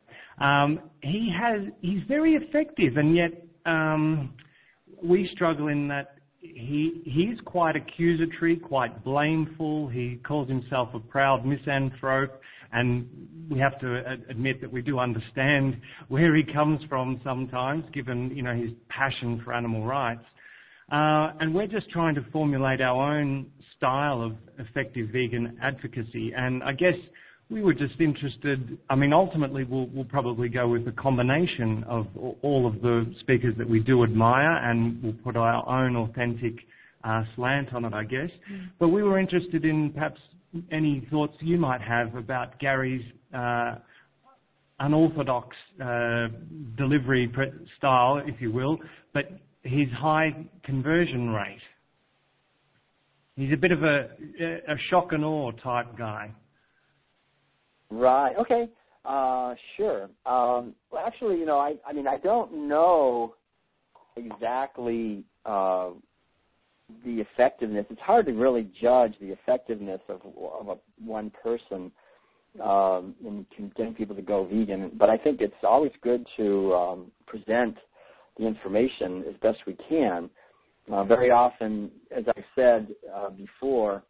Speaker 4: He's very effective, and yet we struggle in that he's quite accusatory, quite blameful. He calls himself a proud misanthrope, and we have to admit that we do understand where he comes from sometimes, given his passion for animal rights. And we're just trying to formulate our own style of effective vegan advocacy, and I guess we were just interested. I mean, ultimately, we'll probably go with a combination of all of the speakers that we do admire, and we'll put our own authentic slant on it, I guess. But we were interested in perhaps any thoughts you might have about Gary's unorthodox delivery style, if you will, but his high conversion rate. He's a bit of a shock and awe type guy.
Speaker 2: Right. Okay. Sure. Well, actually, I don't know exactly the effectiveness. It's hard to really judge the effectiveness of one person in getting people to go vegan. But I think it's always good to present the information as best we can. Very often, as I said before,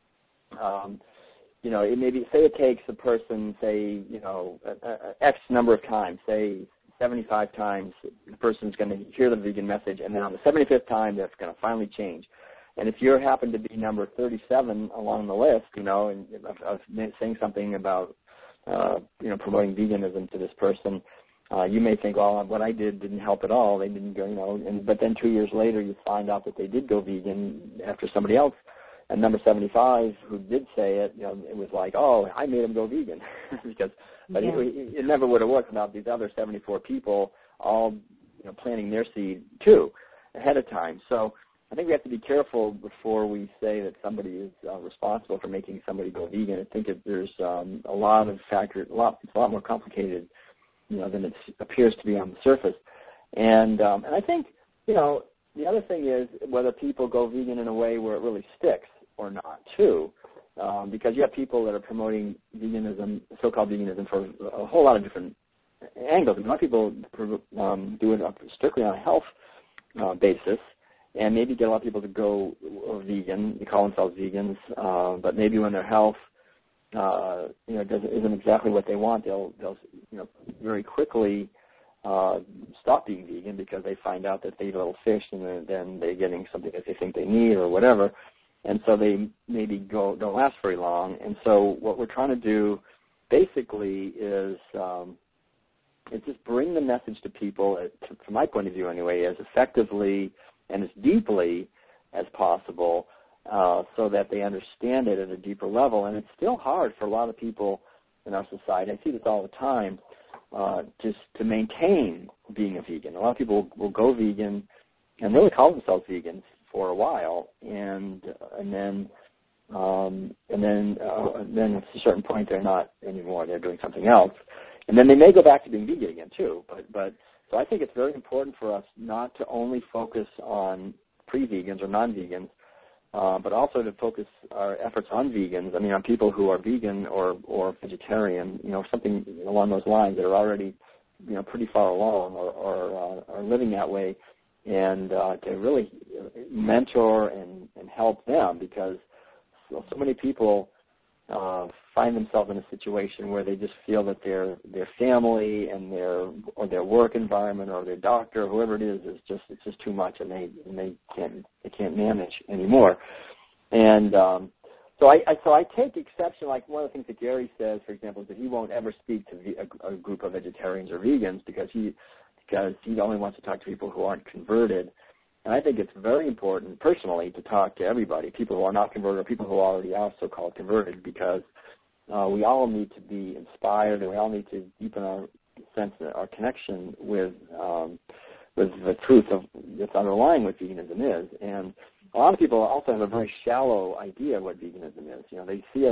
Speaker 2: it maybe, say it takes a person, say, X number of times, say 75 times, the person's going to hear the vegan message, and then on the 75th time, that's going to finally change. And if you happen to be number 37 along the list, and of saying something about, promoting veganism to this person, you may think, well, what I didn't help at all. They didn't go, but then 2 years later, you find out that they did go vegan after somebody else. And number 75, who did say it, it was like, oh, I made him go vegan, but it never would have worked without these other 74 people all, planting their seed too ahead of time. So I think we have to be careful before we say that somebody is responsible for making somebody go vegan. I think there's a lot of factors. It's a lot more complicated, than it appears to be on the surface. And I think, the other thing is whether people go vegan in a way where it really sticks or not, too, because you have people that are promoting veganism, so-called veganism, for a whole lot of different angles. A lot of people do it strictly on a health basis, and maybe get a lot of people to go vegan. They call themselves vegans, but maybe when their health isn't exactly what they want, they'll very quickly stop being vegan because they find out that they eat a little fish and then they're getting something that they think they need or whatever, and so they maybe don't last very long. And so what we're trying to do basically is just bring the message to people, from my point of view anyway, as effectively and as deeply as possible, so that they understand it at a deeper level. And it's still hard for a lot of people in our society. I see this all the time. Just to maintain being a vegan. A lot of people will go vegan and really call themselves vegans for a while, and then at a certain point they're not anymore. They're doing something else, and then they may go back to being vegan again too. But so I think it's very important for us not to only focus on pre-vegans or non-vegans, but also to focus our efforts on vegans. I mean, on people who are vegan or vegetarian, something along those lines that are already, pretty far along or are living that way, and to really mentor and help them, because so many people find themselves in a situation where they just feel that their family and their work environment or their doctor, whoever it is it's just too much, and they can't manage anymore. And so I take exception. Like one of the things that Gary says, for example, is that he won't ever speak to a group of vegetarians or vegans because he only wants to talk to people who aren't converted. And I think it's very important, personally, to talk to everybody, people who are not converted or people who already are so-called converted, because we all need to be inspired and we all need to deepen our sense our connection with the truth of that's underlying what veganism is. And a lot of people also have a very shallow idea of what veganism is. You know, they see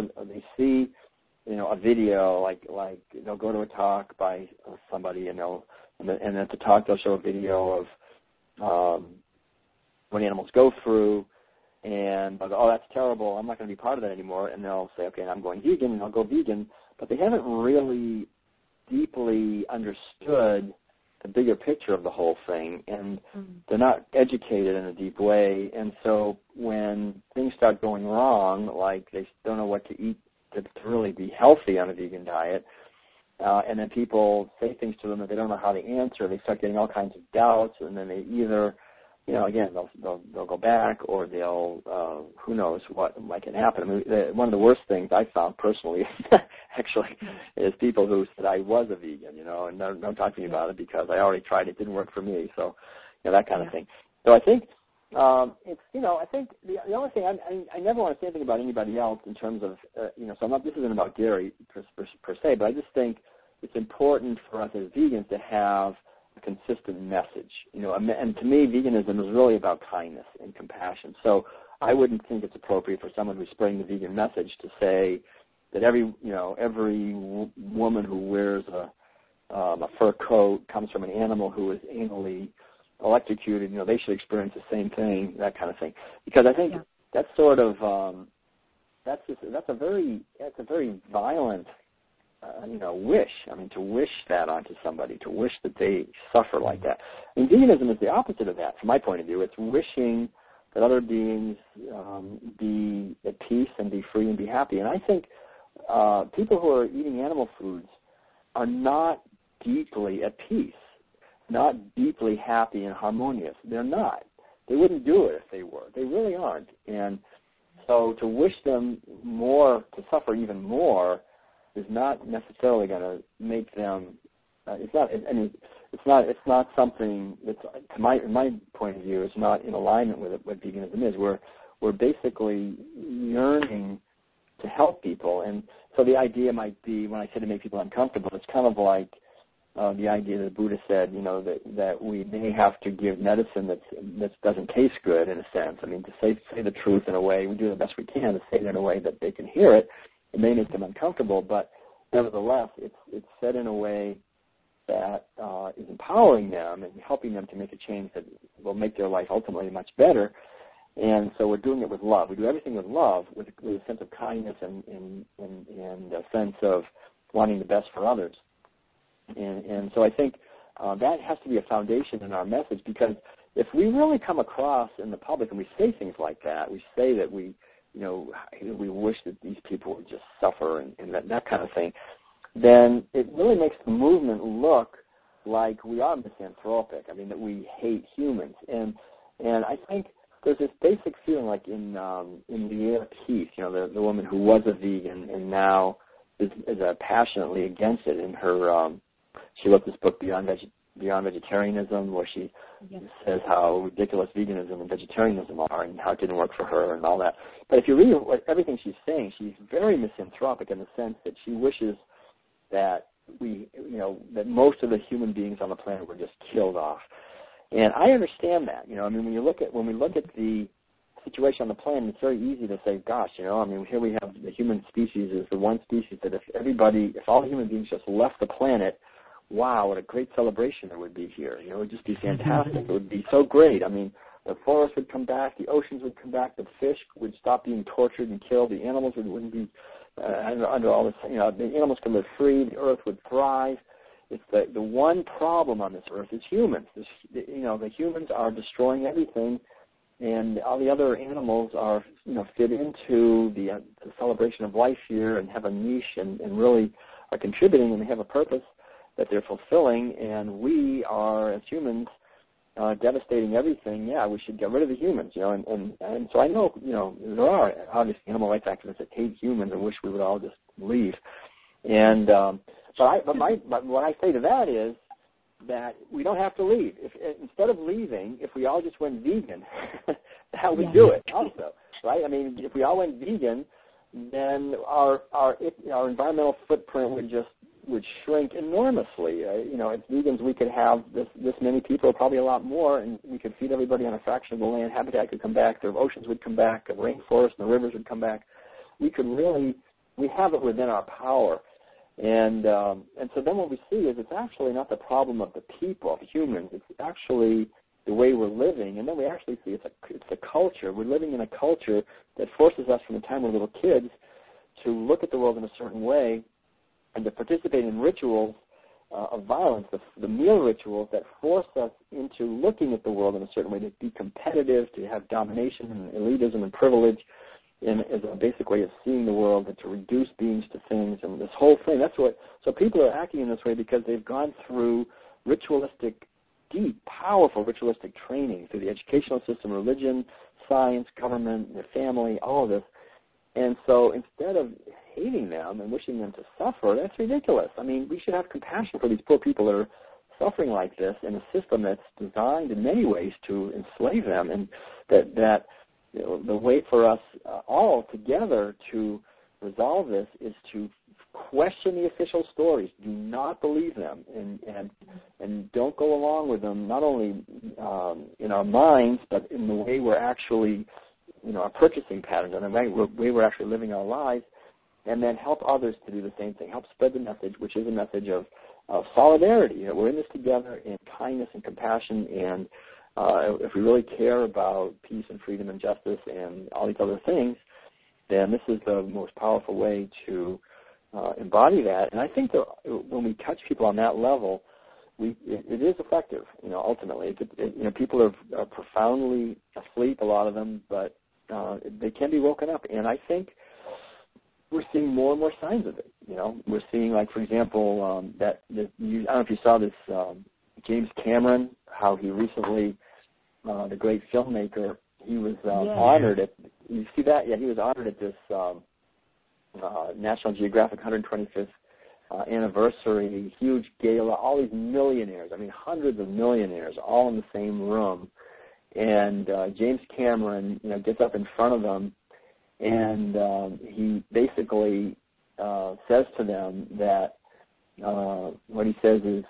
Speaker 2: a video like they'll go to a talk by somebody and at the talk they'll show a video of what animals go through, and they'll go, oh, that's terrible, I'm not going to be part of that anymore, and they'll say, okay, I'm going vegan, and I'll go vegan, but they haven't really deeply understood the bigger picture of the whole thing, and they're not educated in a deep way, and so when things start going wrong, like they don't know what to eat to really be healthy on a vegan diet, and then people say things to them that they don't know how to answer, they start getting all kinds of doubts, and then they either, again, they'll go back, or they'll, who knows what can happen. I mean, one of the worst things I found personally, actually, is people who said I was a vegan, and don't talk to me about it because I already tried it, didn't work for me, so, that kind of thing. So I think it's, I think the only thing, I never want to say anything about anybody else in terms of, so this isn't about dairy per se, but I just think it's important for us as vegans to have a consistent message, and to me, veganism is really about kindness and compassion. So I wouldn't think it's appropriate for someone who's spreading the vegan message to say that every woman who wears a fur coat comes from an animal who is anally electrocuted, they should experience the same thing, that kind of thing. Because I think that's sort of that's a very violent wish. I mean, to wish that onto somebody, to wish that they suffer like that. I mean, veganism is the opposite of that, from my point of view. It's wishing that other beings be at peace and be free and be happy. And I think people who are eating animal foods are not deeply at peace, not deeply happy and harmonious. They're not. They wouldn't do it if they were. They really aren't. And so to wish them more, to suffer even more, is not necessarily going to make them. It's not something that's, to my point of view, it's not in alignment with what veganism is. We're basically yearning to help people, and so the idea might be, when I say to make people uncomfortable, it's kind of like the idea that Buddha said, that we may have to give medicine that doesn't taste good, in a sense. I mean, to say the truth in a way, we do the best we can to say it in a way that they can hear it. It may make them uncomfortable, but nevertheless, it's said in a way that is empowering them and helping them to make a change that will make their life ultimately much better. And so we're doing it with love. We do everything with love, with a sense of kindness and a sense of wanting the best for others. And so I think that has to be a foundation in our message, because if we really come across in the public and we say things like that, we say that we wish that these people would just suffer and that kind of thing, then it really makes the movement look like we are misanthropic. I mean, that we hate humans. And I think there's this basic feeling, like in Leah Peace, the woman who was a vegan and now is passionately against it. In her, she wrote this book, Beyond Vegetarianism, where she says how ridiculous veganism and vegetarianism are and how it didn't work for her and all that. But if you read everything she's saying, she's very misanthropic in the sense that she wishes that that most of the human beings on the planet were just killed off. And I understand that. I mean, when we look at the situation on the planet, it's very easy to say, gosh, I mean, here we have the human species is the one species that if all human beings just left the planet, wow, what a great celebration there would be here. It would just be fantastic. It would be so great. I mean, the forests would come back, the oceans would come back, the fish would stop being tortured and killed, the animals wouldn't be under all this, the animals could live free, the earth would thrive. It's the one problem on this earth is humans. The humans are destroying everything, and all the other animals are, fit into the celebration of life here and have a niche and really are contributing, and they have a purpose that they're fulfilling, and we are, as humans, devastating everything. Yeah, we should get rid of the humans, and so I know, there are obviously animal rights activists that hate humans and wish we would all just leave. And but what I say to that is that we don't have to leave. Instead of leaving, if we all just went vegan, that would do it also, right? I mean, if we all went vegan, then our environmental footprint would just would shrink enormously. You know, as vegans, we could have this many people, probably a lot more, and we could feed everybody on a fraction of the land. Habitat could come back. The oceans would come back. The rainforest and the rivers would come back. We have it within our power. And so then what we see is it's actually not the problem of the people, of humans. It's actually the way we're living. And then we actually see it's a culture. We're living in a culture that forces us from the time we're little kids to look at the world in a certain way and to participate in rituals of violence, the meal rituals that force us into looking at the world in a certain way, to be competitive, to have domination and elitism and privilege, and as a basic way of seeing the world, and to reduce beings to things, and this whole thing. So people are acting in this way because they've gone through ritualistic, deep, powerful ritualistic training through the educational system, religion, science, government, their family, all of this. And so instead of hating them and wishing them to suffer, that's ridiculous. I mean, we should have compassion for these poor people that are suffering like this in a system that's designed in many ways to enslave them, and that you know, the way for us all together to resolve this is to question the official stories. Do not believe them, and don't go along with them, not only in our minds, but in the way we're actually, you know, our purchasing patterns and the way we're actually living our lives, and then help others to do the same thing. Help spread the message, which is a message of solidarity. You know, we're in this together in kindness and compassion, and if we really care about peace and freedom and justice and all these other things, then this is the most powerful way to embody that. And I think that when we touch people on that level, it is effective. You know, ultimately, you know, people are profoundly asleep, a lot of them, but they can be woken up. And I think we're seeing more and more signs of it. You know, we're seeing, like, for example, I don't know if you saw this, James Cameron, how he recently, the great filmmaker, he was honored at, you see that? Yeah, he was honored at this National Geographic 125th anniversary, huge gala, all these millionaires, I mean hundreds of millionaires, all in the same room. And James Cameron, you know, gets up in front of them, and he basically says to them that what he says is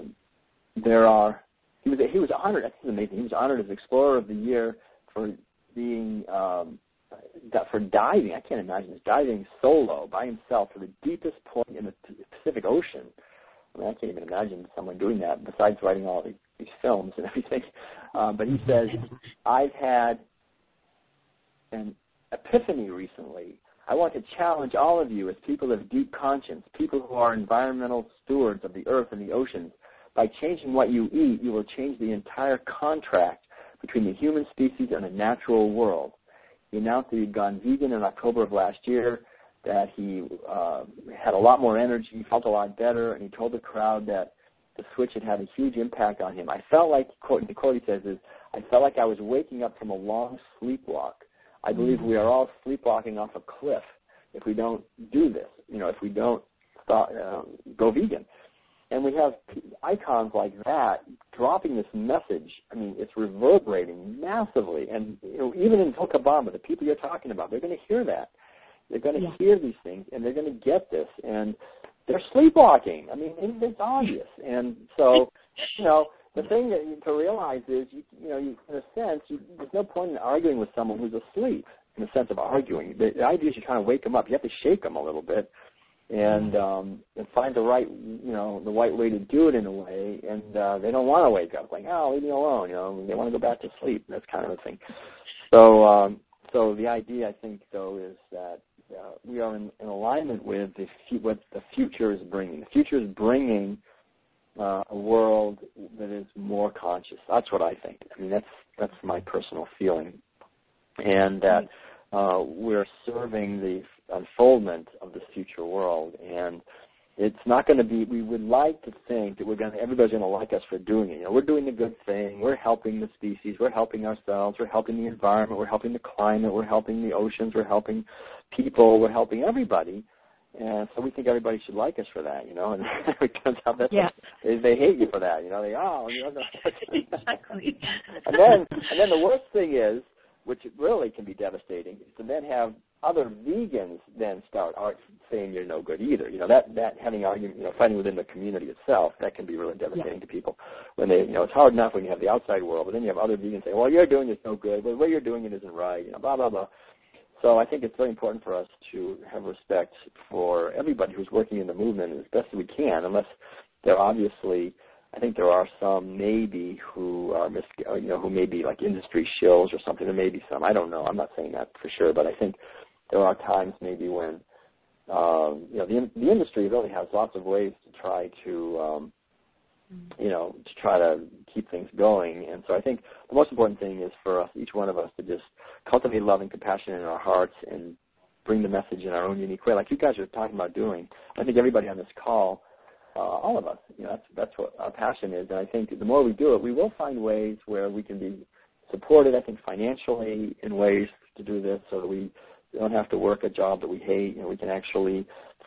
Speaker 2: he was honored. That's amazing. He was honored as Explorer of the Year for being for diving. I can't imagine this, diving solo by himself to the deepest point in the Pacific Ocean. I mean, I can't even imagine someone doing that besides writing all these films and everything. But he says, I've had an epiphany recently. I want to challenge all of you as people of deep conscience, people who are environmental stewards of the earth and the oceans. By changing what you eat, you will change the entire contract between the human species and the natural world. He announced that he'd gone vegan in October of last year, that he had a lot more energy, felt a lot better, and he told the crowd that the switch had had a huge impact on him. I felt like, the quote he says is, I felt like I was waking up from a long sleepwalk. I believe we are all sleepwalking off a cliff if we don't do this, you know, if we don't go vegan. And we have icons like that dropping this message. I mean, it's reverberating massively. And you know, even in Vilcabamba, the people you're talking about, they're going to hear that. They're going to hear these things, and they're going to get this. And they're sleepwalking. I mean, it's obvious. And so, you know, the thing to realize is, you know, in a sense, there's no point in arguing with someone who's asleep, in the sense of arguing. The idea is you're trying to wake them up. You have to shake them a little bit. And find the right way to do it in a way, and they don't want to wake up, like, oh, leave me alone, you know, they want to go back to sleep, that's kind of a thing. So the idea, I think, though, is that we are in alignment with what the future is bringing. The future is bringing a world that is more conscious. That's what I think. I mean, that's my personal feeling, and that we're serving the unfoldment of this future world, and it's not going to be. We would like to think that everybody's going to like us for doing it. You know, we're doing the good thing. We're helping the species. We're helping ourselves. We're helping the environment. We're helping the climate. We're helping the oceans. We're helping people. We're helping everybody. And so we think everybody should like us for that, you know. And it turns out that they hate you for that, you know.
Speaker 3: Exactly.
Speaker 2: And then the worst thing is, which really can be devastating, is to then have other vegans then start saying you're no good either. That having argument, fighting within the community itself, that can be really devastating to people. When they, it's hard enough when you have the outside world, but then you have other vegans saying, well, you're doing this no good. Well, the way you're doing it isn't right. Blah blah blah. So I think it's very important for us to have respect for everybody who's working in the movement as best as we can, unless they're obviously. I think there are some maybe who are who may be like industry shills or something. There may be some. I don't know. I'm not saying that for sure, but I think there are times maybe when the industry really has lots of ways to try to keep things going. And so I think the most important thing is for us, each one of us, to just cultivate love and compassion in our hearts and bring the message in our own unique way, like you guys are talking about doing. I think everybody on this call, all of us, that's what our passion is. And I think the more we do it, we will find ways where we can be supported, I think, financially in ways to do this, so that we don't have to work a job that we hate, we can actually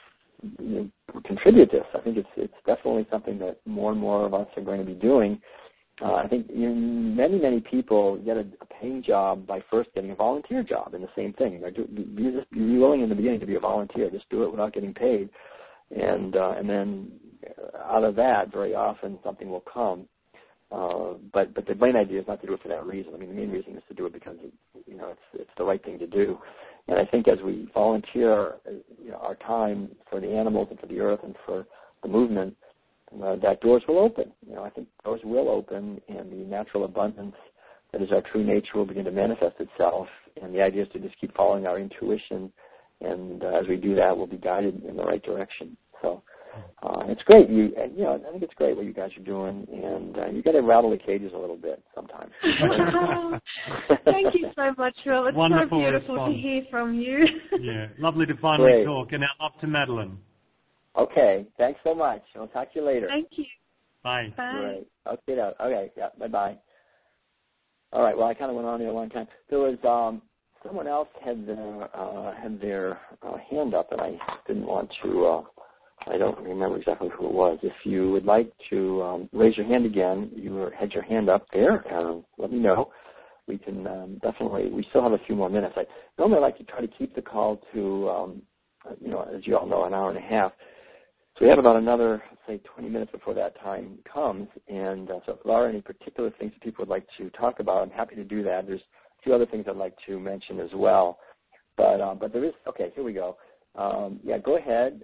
Speaker 2: contribute this. I think it's definitely something that more and more of us are going to be doing. I think many people get a paying job by first getting a volunteer job in the same thing. Be willing in the beginning to be a volunteer. Just do it without getting paid, and then out of that, very often something will come. But the main idea is not to do it for that reason. I mean, the main reason is to do it because it's the right thing to do. And I think as we volunteer, our time for the animals and for the earth and for the movement, that doors will open. I think doors will open, and the natural abundance that is our true nature will begin to manifest itself. And the idea is to just keep following our intuition, and as we do that, we'll be guided in the right direction. So it's great. I think it's great what you guys are doing, and you got to rattle the cages a little bit sometimes.
Speaker 3: Thank you so much, Phil. It's
Speaker 4: Wonderful
Speaker 3: so beautiful
Speaker 4: response.
Speaker 3: to hear from you.
Speaker 4: Yeah, lovely to finally
Speaker 2: Great.
Speaker 4: talk, and our love to Madeline.
Speaker 2: Okay, thanks so much. I'll talk to you later.
Speaker 3: Thank you.
Speaker 4: Bye.
Speaker 3: Bye.
Speaker 2: Right. Okay, yeah, bye-bye. All right, well, I kind of went on here a long time. There was someone else had their hand up, and I didn't want to, I don't remember exactly who it was. If you would like to raise your hand again, you had your hand up there, let me know. We can definitely, we still have a few more minutes. I normally like to try to keep the call to, as you all know, an hour and a half. So we have about another, say, 20 minutes before that time comes. And so if there are any particular things that people would like to talk about, I'm happy to do that. There's a few other things I'd like to mention as well. But there is, okay, here we go. Yeah, go ahead.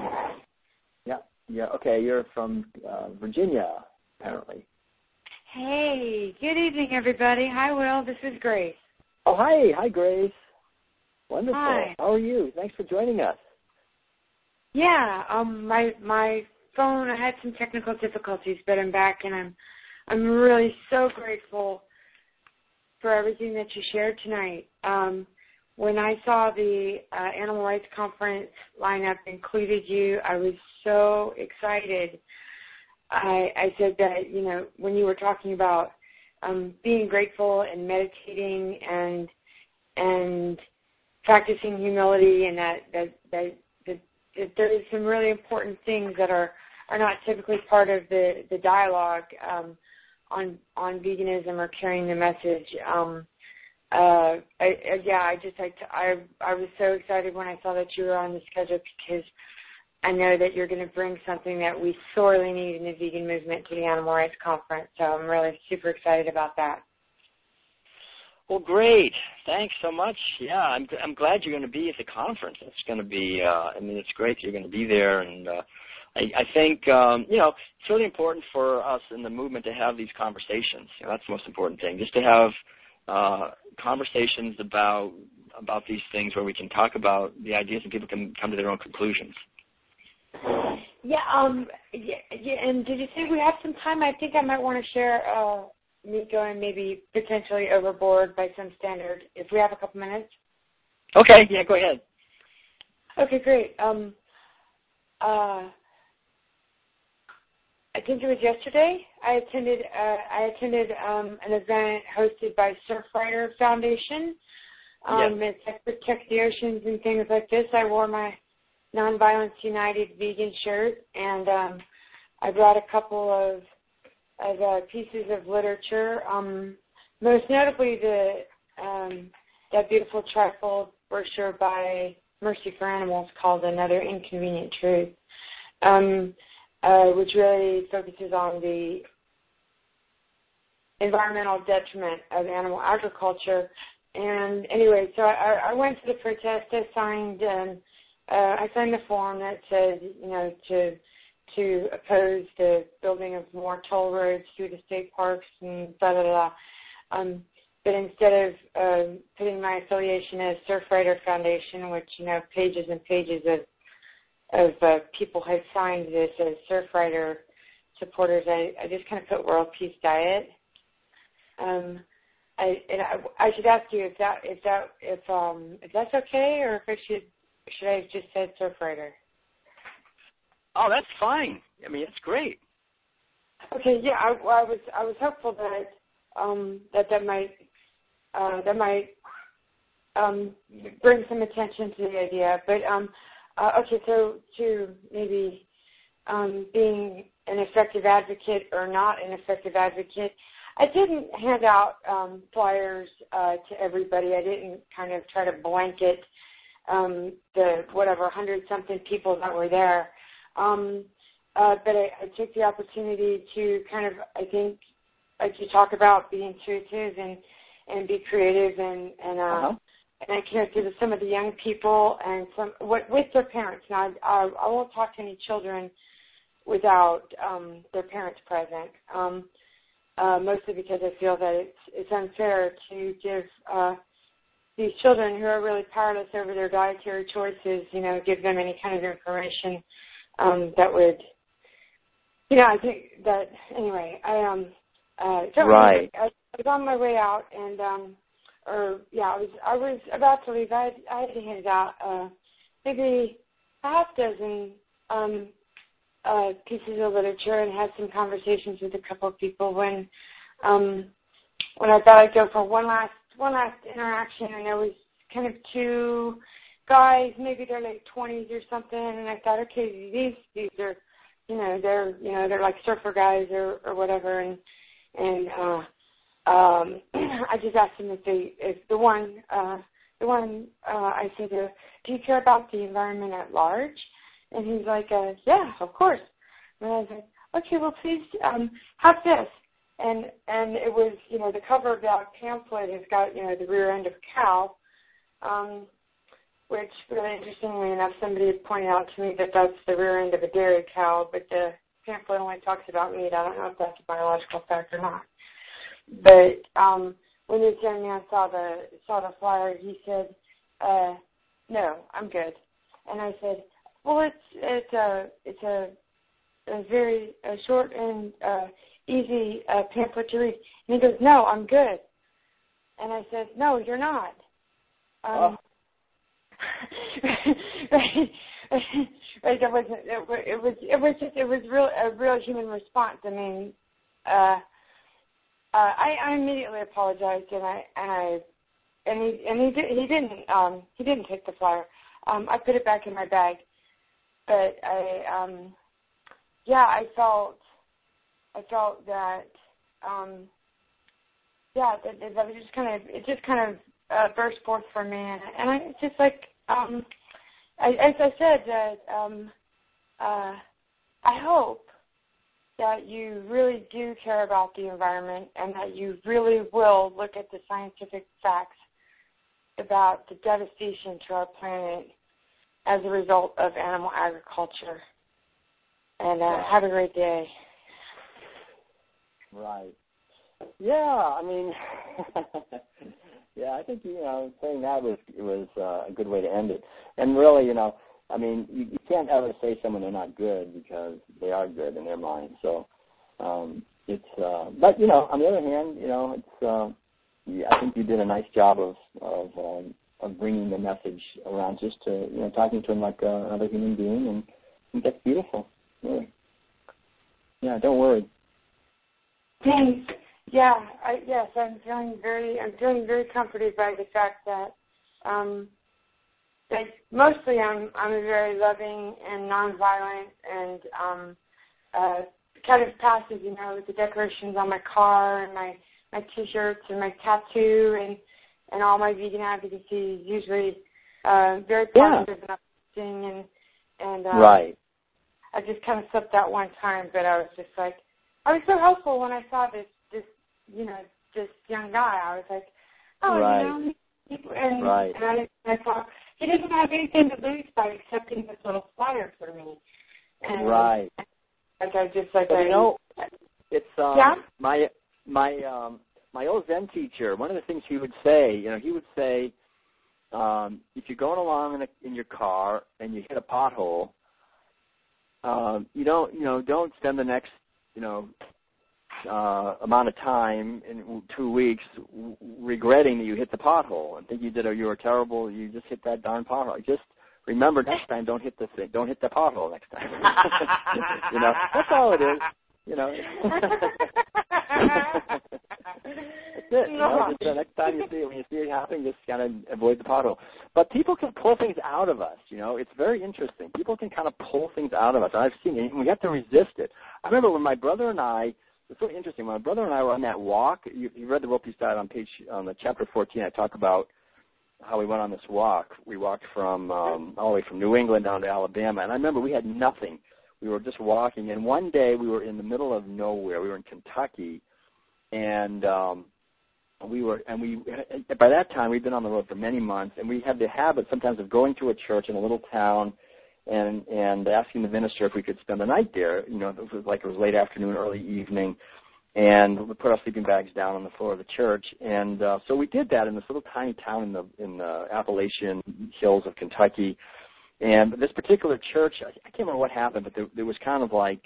Speaker 2: Yeah, okay, you're from Virginia, apparently.
Speaker 5: Hey, good evening, everybody. Hi, Will. This is Grace.
Speaker 2: Oh, hi. Hi, Grace. Wonderful.
Speaker 5: Hi.
Speaker 2: How are you? Thanks for joining us.
Speaker 5: Yeah, my phone, I had some technical difficulties, but I'm back, and I'm really so grateful for everything that you shared tonight. When I saw the Animal Rights Conference lineup included you, I was so excited. I said that, when you were talking about being grateful and meditating and practicing humility, and that there is some really important things that are not typically part of the dialogue on veganism or carrying the message. I was so excited when I saw that you were on the schedule, because I know that you're going to bring something that we sorely need in the vegan movement to the Animal Rights Conference. So I'm really super excited about that.
Speaker 6: Well, great. Thanks so much. Yeah, I'm glad you're going to be at the conference. It's going to be, it's great that you're going to be there. And I think, it's really important for us in the movement to have these conversations. That's the most important thing, just to have conversations about these things where we can talk about the ideas and people can come to their own conclusions.
Speaker 5: Yeah, and did you say we have some time? I think I might want to share me going maybe potentially overboard by some standard, if we have a couple minutes.
Speaker 6: Okay, yeah, go ahead.
Speaker 5: Okay, great. I think it was yesterday. I attended an event hosted by Surfrider Foundation. It's like Protect the Oceans and things like this. I wore my Nonviolence United vegan shirt, and I brought a couple of pieces of literature. Most notably, that beautiful trifold brochure by Mercy for Animals called Another Inconvenient Truth, which really focuses on the environmental detriment of animal agriculture. And anyway, so I went to the protest. I signed the form that said, to oppose the building of more toll roads through the state parks and da-da-da. But instead of putting my affiliation as Surfrider Foundation, which, pages and pages of people had signed this as Surfrider supporters, I just kind of put World Peace Diet. I should ask you if that's okay, or if should I have just said Surfrider?
Speaker 6: Oh, that's fine. I mean, it's great.
Speaker 5: Okay, yeah. I was hopeful that might bring some attention to the idea. But okay, so to maybe being an effective advocate or not an effective advocate, I didn't hand out flyers to everybody. I didn't kind of try to blanket the 100-something people that were there. But I took the opportunity to kind of, I think, to talk about being intuitive and be creative and I connected with some of the young people and with their parents. Now, I won't talk to any children without their parents present. Mostly because I feel that it's unfair to give these children who are really powerless over their dietary choices, give them any kind of information that would, I think that anyway.
Speaker 2: Right.
Speaker 5: I was on my way out, and I was about to leave. I had to hand out maybe a half dozen pieces of literature and had some conversations with a couple of people when I thought I'd go for one last interaction, and there was kind of two guys, maybe they're late 20s or something, and I thought, okay, these are, they're like surfer guys or whatever, and I just asked them if the one I said, do you care about the environment at large? And he's like, yeah, of course. And I was like, okay, well, please have this. And it was, the cover of that pamphlet has got, the rear end of a cow, which really interestingly enough, somebody had pointed out to me that that's the rear end of a dairy cow, but the pamphlet only talks about meat. I don't know if that's a biological fact or not. But when this young man saw the flyer, he said, no, I'm good. And I said, well, it's a very short and easy pamphlet to read. And he goes, no, I'm good. And I said, no, you're not. Right, that wasn't. It was a real human response. I mean, I immediately apologized, and he didn't take the flyer. I put it back in my bag, but I felt that that was just kind of burst forth from me, and it's just like as I said that I hope that you really do care about the environment and that you really will look at the scientific facts about the devastation to our planet as a result of animal agriculture. And have a great day.
Speaker 2: Right. Yeah, I mean, I think, saying that was a good way to end it. And really, I mean, you can't ever say someone they're not good because they are good in their mind. So but, on the other hand, I think you did a nice job of bringing the message around just to, talking to him like another human being, and I think that's beautiful. Really. Yeah, don't worry.
Speaker 5: Thanks. Yeah, I'm feeling very comforted by the fact that mostly I'm a very loving and nonviolent and kind of passive, with the decorations on my car and my T-shirts and my tattoo and all my vegan advocacy is usually very positive and uplifting, and
Speaker 2: right.
Speaker 5: I just kind of slipped out one time, but I was just like, I was so helpful when I saw this young guy. I was like, oh,
Speaker 2: right.
Speaker 5: And I thought he didn't have anything to lose by accepting this little flyer for me. And
Speaker 2: right.
Speaker 5: Like I just like,
Speaker 2: it's my old Zen teacher. One of the things he would say, if you're going along in your car and you hit a pothole, don't spend the next, amount of time in 2 weeks regretting that you hit the pothole and think you were terrible. You just hit that darn pothole. Just remember next time, don't hit the pothole next time. That's all it is. That's it. Just the next time when you see it happening, just kind of avoid the pothole. But people can pull things out of us. It's very interesting. People can kind of pull things out of us. I've seen it, and we have to resist it. I remember when my brother and I. It's really interesting. When my brother and I were on that walk, you read the World Peace Diet on the chapter 14. I talk about how we went on this walk. We walked from all the way from New England down to Alabama, and I remember we had nothing. We were just walking, and one day we were in the middle of nowhere. We were in Kentucky, and by that time we'd been on the road for many months, and we had the habit sometimes of going to a church in a little town and asking the minister if we could spend the night there. It was late afternoon, early evening, and we put our sleeping bags down on the floor of the church. And so we did that in this little tiny town in the Appalachian hills of Kentucky. And this particular church, I can't remember what happened, but there was kind of like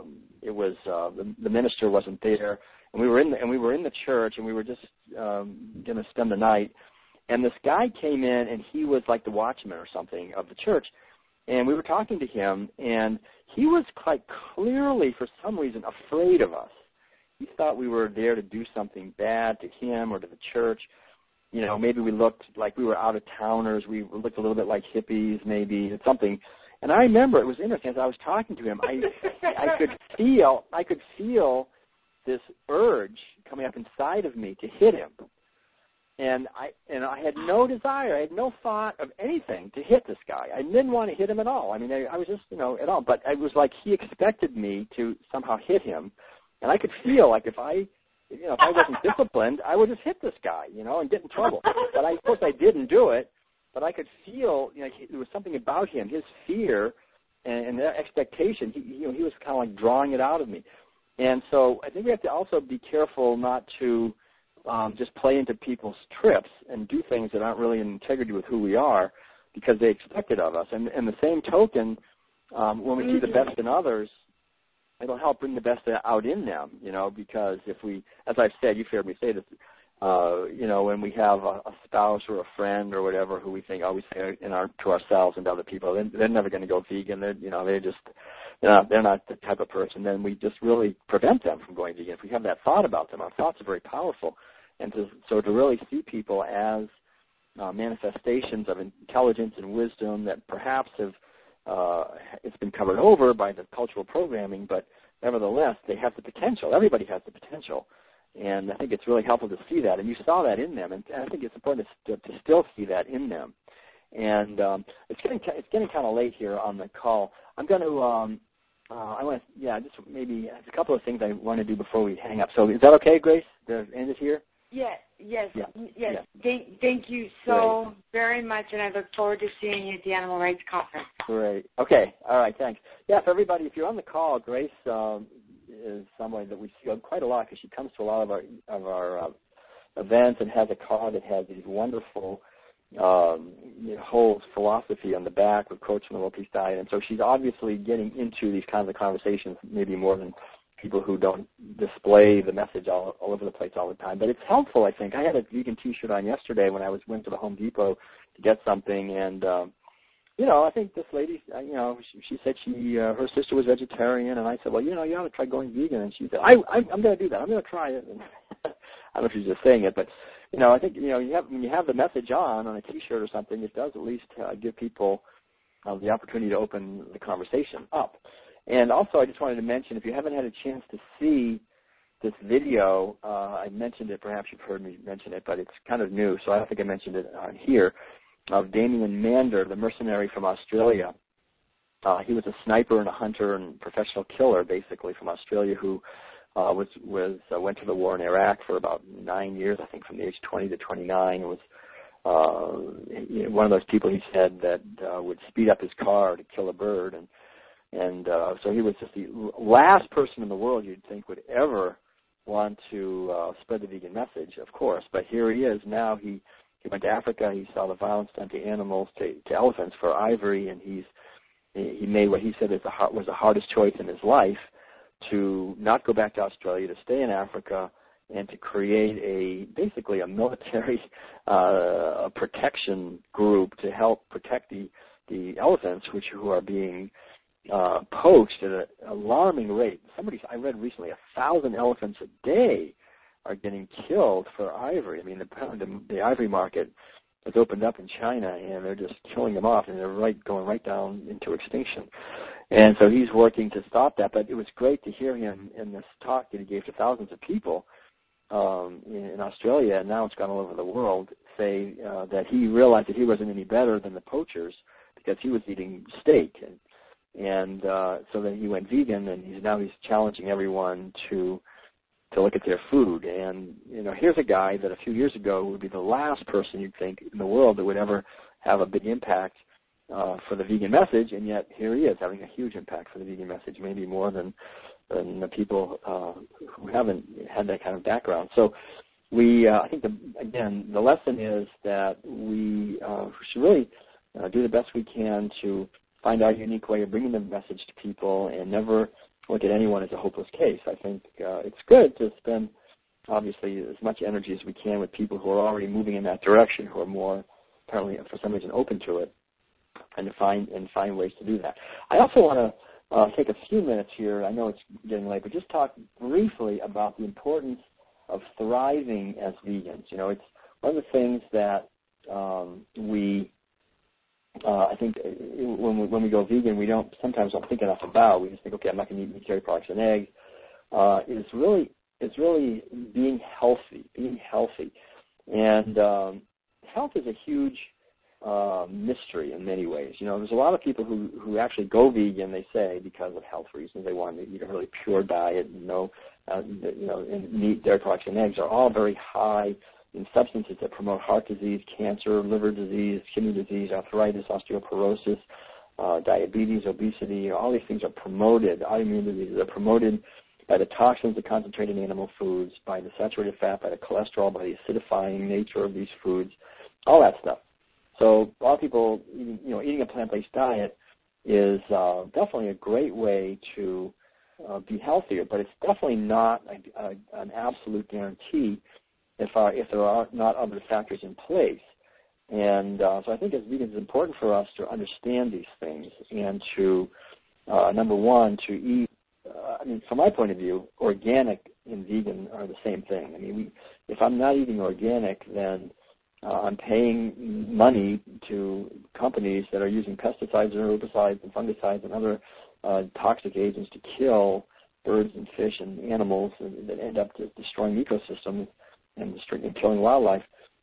Speaker 2: the minister wasn't there, and we were in the church, and we were just going to spend the night. And this guy came in, and he was like the watchman or something of the church. And we were talking to him, and he was quite clearly, for some reason, afraid of us. He thought we were there to do something bad to him or to the church. Maybe we looked like we were out-of-towners. We looked a little bit like hippies, maybe, or something. And I remember it was interesting. As I was talking to him, I could feel this urge coming up inside of me to hit him. And I had no desire, I had no thought of anything to hit this guy. I didn't want to hit him at all. I mean, I was just, at all. But it was like he expected me to somehow hit him. And I could feel like if I wasn't disciplined, I would just hit this guy, and get in trouble. But of course I didn't do it. But I could feel, there was something about him, his fear and that expectation. He was kind of like drawing it out of me. And so I think we have to also be careful not to just play into people's trips and do things that aren't really in integrity with who we are because they expect it of us. And the same token, when we see the best in others, it'll help bring the best out in them, because if we, as I've said, you've heard me say this, when we have a spouse or a friend or whatever who we think always say to ourselves and to other people, they're never going to go vegan. They're not the type of person. Then we just really prevent them from going vegan. If we have that thought about them, our thoughts are very powerful. And to really see people as manifestations of intelligence and wisdom that perhaps it's been covered over by the cultural programming, but nevertheless, they have the potential. Everybody has the potential. And I think it's really helpful to see that. And you saw that in them. And I think it's important to still see that in them. And it's getting kind of late here on the call. I'm going to just maybe a couple of things I want to do before we hang up. So is that okay, Grace? To end it here?
Speaker 5: Yes.
Speaker 2: Yeah.
Speaker 5: Thank you so very much, and I look forward to seeing you at the Animal Rights Conference.
Speaker 2: Great. Okay. All right. Thanks. Yeah, for everybody, if you're on the call, Grace is someone that we see quite a lot because she comes to a lot of our events and has a card that has these wonderful whole philosophy on the back with quotes from the World Peace Diet, and so she's obviously getting into these kinds of conversations maybe more than people who don't display the message all over the place all the time. But it's helpful, I think. I had a vegan T-shirt on yesterday when I went to the Home Depot to get something, and I think this lady, she said her sister was vegetarian, and I said, well, you ought to try going vegan, and she said, I'm going to do that. I'm going to try it. And I don't know if she's just saying it, but I think when you have the message on a T-shirt or something, it does at least give people the opportunity to open the conversation up. And also, I just wanted to mention, if you haven't had a chance to see this video, I mentioned it. Perhaps you've heard me mention it, but it's kind of new, so I don't think I mentioned it on here. of Damien Mander, the mercenary from Australia. He was a sniper and a hunter and professional killer, basically, from Australia, who went to the war in Iraq for about 9 years, I think, from the age 20 to 29. It was one of those people, he said, that would speed up his car to kill a bird, and so he was just the last person in the world you'd think would ever want to spread the vegan message, of course. But here he is now. He went to Africa. He saw the violence done to animals, to elephants for ivory, and he made what he said was the hardest choice in his life, to not go back to Australia, to stay in Africa, and to create basically a military protection group to help protect the elephants, who are being poached at an alarming rate. I read recently 1,000 elephants a day are getting killed for ivory. I mean, the ivory market has opened up in China, and they're just killing them off, and they're going right down into extinction. And so he's working to stop that. But it was great to hear him in this talk that he gave to thousands of people in Australia, and now it's gone all over the world, say that he realized that he wasn't any better than the poachers because he was eating steak. And so then he went vegan, and he's challenging everyone to look at their food. And, here's a guy that a few years ago would be the last person you'd think in the world that would ever have a big impact for the vegan message, and yet here he is having a huge impact for the vegan message, maybe more than the people who haven't had that kind of background. So I think, the lesson is that we should really do the best we can to find our unique way of bringing the message to people and never look at anyone as a hopeless case. I think it's good to spend, obviously, as much energy as we can with people who are already moving in that direction, who are more, apparently, for some reason, open to it, and find ways to do that. I also want to take a few minutes here. I know it's getting late, but just talk briefly about the importance of thriving as vegans. It's one of the things that I think when we go vegan, we sometimes don't think enough about. We just think, okay, I'm not going to eat meat, dairy products, and eggs. It's really being healthy, and health is a huge mystery in many ways. There's a lot of people who actually go vegan, they say, because of health reasons. They want to eat a really pure diet, and meat, dairy products, and eggs are all very high in substances that promote heart disease, cancer, liver disease, kidney disease, arthritis, osteoporosis, diabetes, obesity. All these things are promoted. Autoimmune diseases are promoted by the toxins that concentrate in animal foods, by the saturated fat, by the cholesterol, by the acidifying nature of these foods, all that stuff. So a lot of people, eating a plant-based diet is definitely a great way to be healthier, but it's definitely not an absolute guarantee if there are not other factors in place. And so I think as vegans it's important for us to understand these things and to, number one, to eat, from my point of view, organic and vegan are the same thing. If I'm not eating organic, then I'm paying money to companies that are using pesticides and herbicides and fungicides and other toxic agents to kill birds and fish and animals that end up destroying ecosystems and killing wildlife.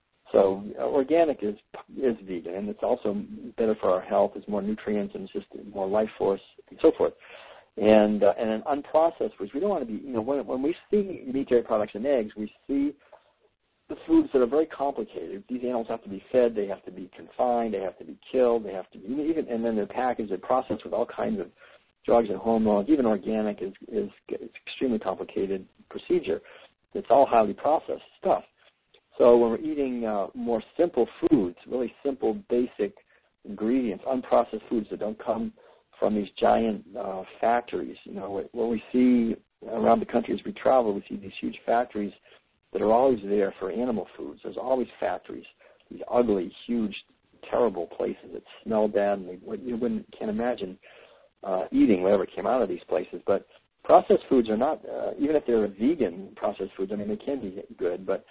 Speaker 2: So organic is vegan, and it's also better for our health. It's more nutrients and it's just more life force and so forth. And then unprocessed foods, we don't want to be, when we see meat, dairy products, and eggs, we see the foods that are very complicated. These animals have to be fed, they have to be confined, they have to be killed, they have to be and then they're packaged and processed with all kinds of drugs and hormones. Even organic is extremely complicated procedure. It's all highly processed stuff. So when we're eating more simple foods, really simple, basic ingredients, unprocessed foods that don't come from these giant factories, what we see around the country as we travel, we see these huge factories that are always there for animal foods. There's always factories, these ugly, huge, terrible places that smell bad, and you can't imagine eating whatever came out of these places. But processed foods are not, even if they're vegan processed foods, they can be good, but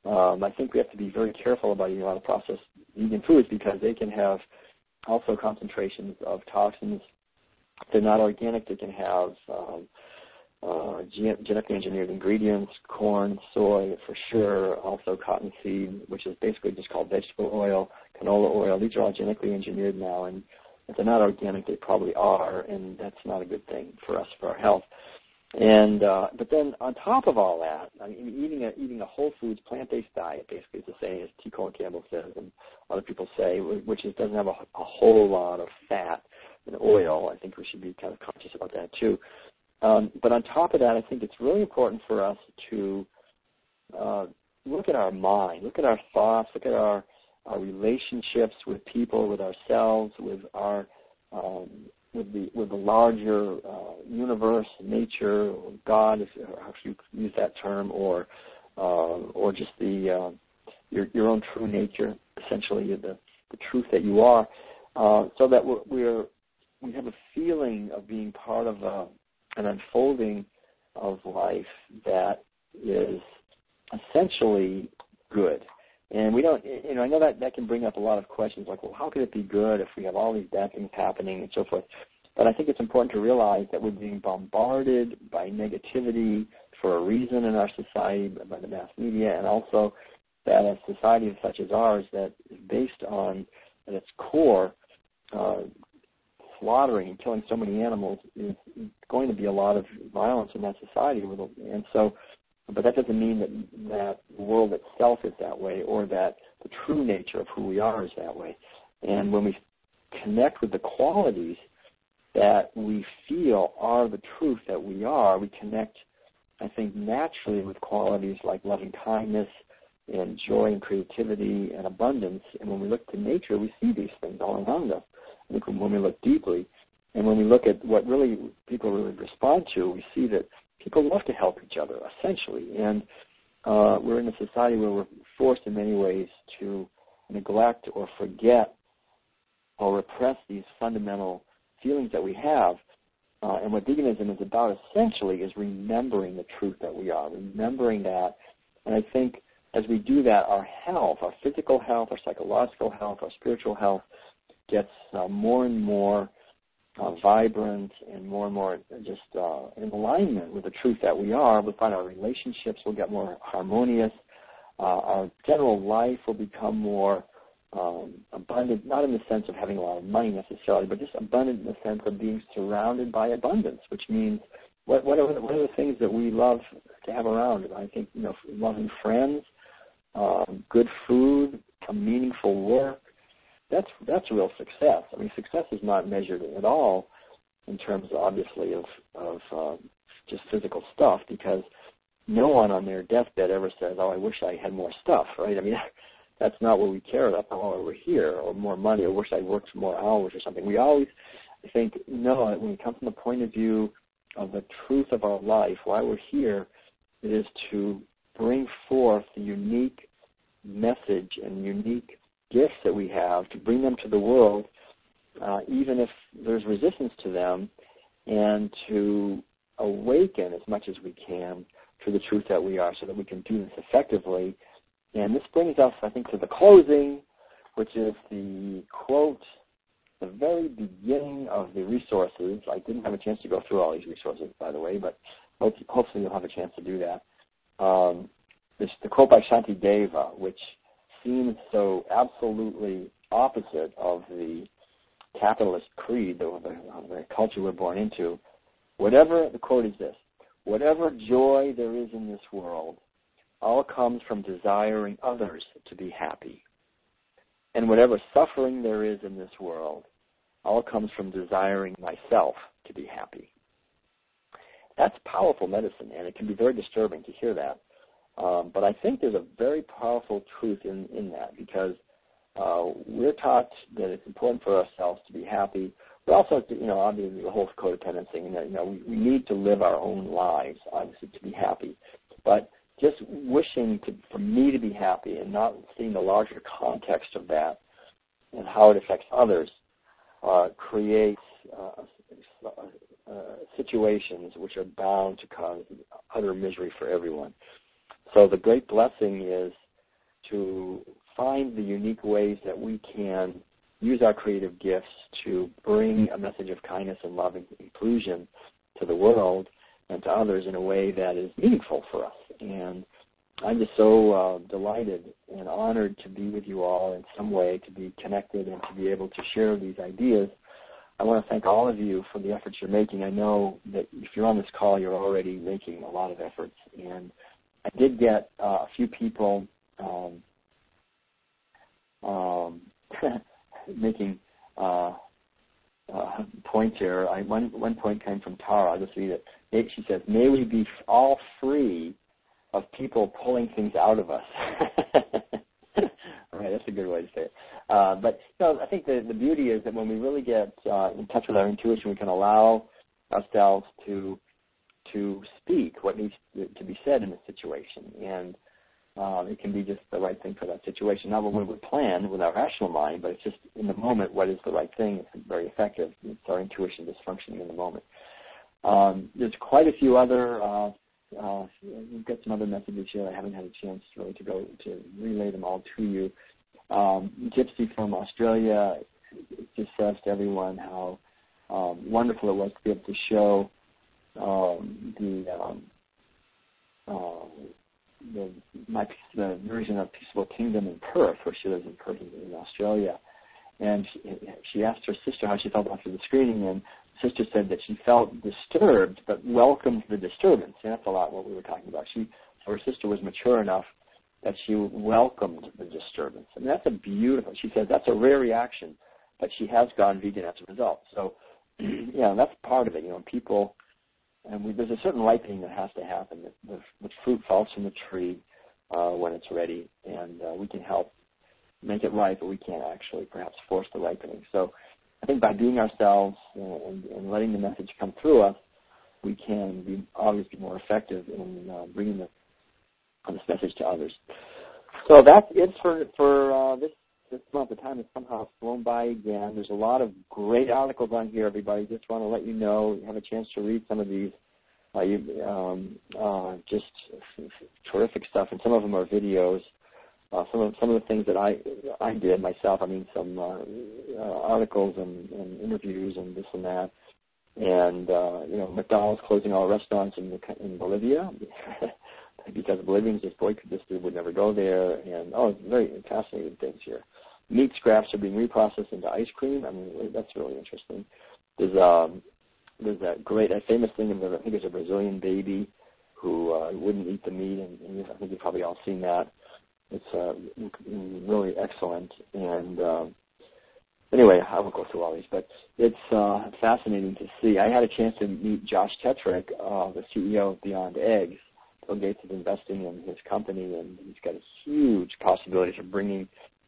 Speaker 2: I think we have to be very careful about eating a lot of processed vegan foods because they can have also concentrations of toxins. If they're not organic, they can have genetically engineered ingredients, corn, soy for sure, also cottonseed, which is basically just called vegetable oil, canola oil. These are all genetically engineered now, and if they're not organic, they probably are, and that's not a good thing for us, for our health. And but then on top of all that, I mean, eating a whole foods plant-based diet basically is the same as T. Colin Campbell says, and other people say, which is doesn't have a whole lot of fat and oil. I think we should be kind of conscious about that too. But on top of that, I think it's really important for us to look at our mind, look at our thoughts, look at our relationships with people, with ourselves, with our with the larger universe, nature, or God, if you use that term, or just the your own true nature, essentially the truth that you are, so that we have a feeling of being part of an unfolding of life that is essentially good. And we don't, I know that can bring up a lot of questions like, well, how could it be good if we have all these bad things happening and so forth? But I think it's important to realize that we're being bombarded by negativity for a reason in our society, by the mass media, and also that a society such as ours that is based on, at its core, slaughtering and killing so many animals is going to be a lot of violence in that society. And so, but that doesn't mean that the world itself is that way, or that the true nature of who we are is that way. And when we connect with the qualities that we feel are the truth that we are, we connect, I think, naturally with qualities like loving kindness and joy and creativity and abundance. And when we look to nature, we see these things all around us. I think when we look deeply, and when we look at what really people really respond to, we see that people love to help each other, essentially. And we're in a society where we're forced in many ways to neglect or forget or repress these fundamental feelings that we have. And what veganism is about essentially is remembering the truth that we are, remembering that. And I think as we do that, our health, our physical health, our psychological health, our spiritual health gets more and more vibrant and more just in alignment with the truth that we are. We find our relationships will get more harmonious. Our general life will become more abundant, not in the sense of having a lot of money necessarily, but just abundant in the sense of being surrounded by abundance, which means what are the things that we love to have around? I think, loving friends, good food, a meaningful work. That's real success. I mean, success is not measured at all in terms, obviously, of just physical stuff, because no one on their deathbed ever says, "Oh, I wish I had more stuff," right? I mean, that's not what we care about. That's not why we're here, or more money, or wish I worked more hours or something. We always, I think, know that when we come from the point of view of the truth of our life, why we're here, it is to bring forth the unique message and unique gifts that we have, to bring them to the world, even if there's resistance to them, and to awaken as much as we can to the truth that we are, so that we can do this effectively. And this brings us, I think, to the closing, which is the quote, the very beginning of the resources. I didn't have a chance to go through all these resources, by the way, but hopefully you'll have a chance to do that. It's the quote by Shantideva, which seems so absolutely opposite of the capitalist creed, the culture we're born into. The quote is this: "Whatever joy there is in this world, all comes from desiring others to be happy. And whatever suffering there is in this world, all comes from desiring myself to be happy." That's powerful medicine, and it can be very disturbing to hear that. But I think there's a very powerful truth in that, because we're taught that it's important for ourselves to be happy. But also, obviously the whole codependent thing, that, we need to live our own lives, obviously, to be happy. But just wishing for me to be happy and not seeing the larger context of that and how it affects others creates situations which are bound to cause utter misery for everyone. So the great blessing is to find the unique ways that we can use our creative gifts to bring a message of kindness and love and inclusion to the world, and to others in a way that is meaningful for us. And I'm just so delighted and honored to be with you all in some way, to be connected and to be able to share these ideas. I want to thank all of you for the efforts you're making. I know that if you're on this call, you're already making a lot of efforts. And I did get a few people making points here. One point came from Tara. I'll just read it. She says, "May we be all free of people pulling things out of us." All right, that's a good way to say it. But I think the beauty is that when we really get in touch with our intuition, we can allow ourselves to speak what needs to be said in a situation, and it can be just the right thing for that situation. Not what we would plan with our rational mind, but it's just in the moment what is the right thing. It's very effective. It's our intuition just functioning in the moment. There's quite a few other. We've got some other messages here. I haven't had a chance really to go to relay them all to you. Gypsy from Australia just says to everyone how wonderful it was to be able to show the version of Peaceable Kingdom in Perth, where she lives in Perth in Australia. And she asked her sister how she felt after the screening, and the sister said that she felt disturbed but welcomed the disturbance. And that's a lot what we were talking about. Her sister was mature enough that she welcomed the disturbance. And that's a beautiful, she said that's a rare reaction, but she has gone vegan as a result. So, that's part of it. People, and there's a certain ripening that has to happen. The fruit falls from the tree when it's ready, and we can help make it ripe, but we can't actually perhaps force the ripening. So I think by being ourselves and letting the message come through us, we can be obviously more effective in bringing this message to others. So that's it for this month. The time has somehow flown by again. There's a lot of great articles on here, everybody. Just want to let you know, you have a chance to read some of these. Just terrific stuff, and some of them are videos. Some of the things that I did myself. I mean, some articles and interviews and this and that. And McDonald's closing all restaurants in Bolivia because Bolivians just boycotted this, would never go there. And very fascinating things here. Meat scraps are being reprocessed into ice cream. I mean, that's really interesting. There's that famous thing of I think it's a Brazilian baby who wouldn't eat the meat, and I think you've probably all seen that. It's really excellent. And anyway, I won't go through all these, but it's fascinating to see. I had a chance to meet Josh Tetrick, the CEO of Beyond Eggs. Bill Gates is investing in his company, and he's got a huge possibility for bringing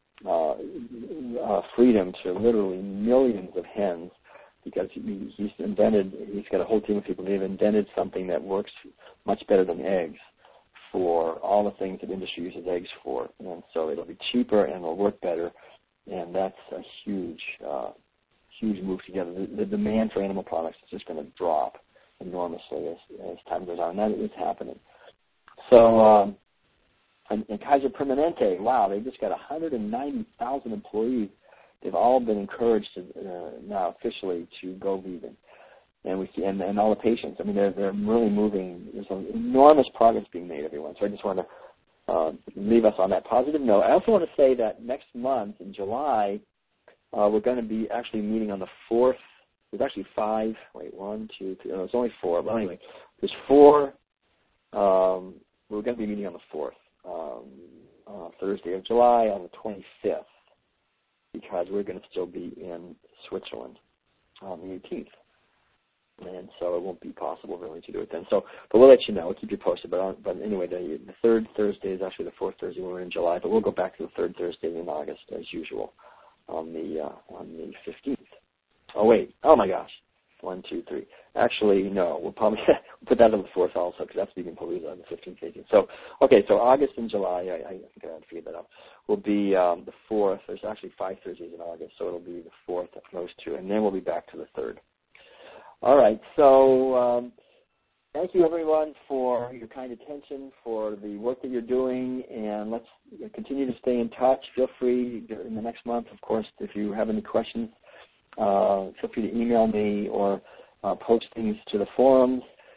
Speaker 2: freedom to literally millions of hens, because he's got a whole team of people. They've invented something that works much better than eggs for all the things that industry uses eggs for. And so it'll be cheaper and it'll work better, and that's a huge move together. The demand for animal products is just going to drop enormously as time goes on, and that is happening. So, and Kaiser Permanente, wow, they've just got 190,000 employees. They've all been encouraged now officially to go vegan. And we see, and all the patients. I mean, they're really moving. There's some enormous progress being made, everyone. So I just want to leave us on that positive note. I also want to say that next month in July, we're going to be actually meeting on the 4th. There's actually 5. Wait, 1, 2, 3. No, it's only 4. But anyway, there's 4. We're going to be meeting on the 4th, Thursday of July, on the 25th, because we're going to still be in Switzerland on the 18th. And so it won't be possible really to do it then. So, but we'll let you know. We'll keep you posted. But anyway, the third Thursday is actually the 4th Thursday when we're in July. But we'll go back to the third Thursday in August as usual on the 15th. Oh wait! Oh my gosh! 1, 2, 3. Actually, no. We'll probably put that on the 4th also, because that's Vegan Palooza on the 15th, 18th. So okay. So August and July. I think I had to figure that out. Will be the 4th. There's actually 5 Thursdays in August, so it'll be the 4th of those 2, and then we'll be back to the 3rd. All right, so thank you, everyone, for your kind attention, for the work that you're doing, and let's continue to stay in touch. Feel free in the next month, of course, if you have any questions, feel free to email me or post things to the forums.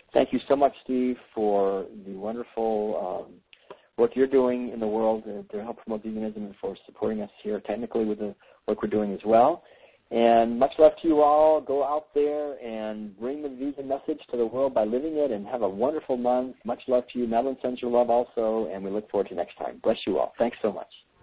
Speaker 2: Thank you so much, Steve, for the wonderful work you're doing in the world to help promote veganism and for supporting us here technically with the work we're doing as well. And much love to you all. Go out there and bring the vegan message to the world by living it, and have a wonderful month. Much love to you. Madeline sends your love also, and we look forward to next time. Bless you all. Thanks so much.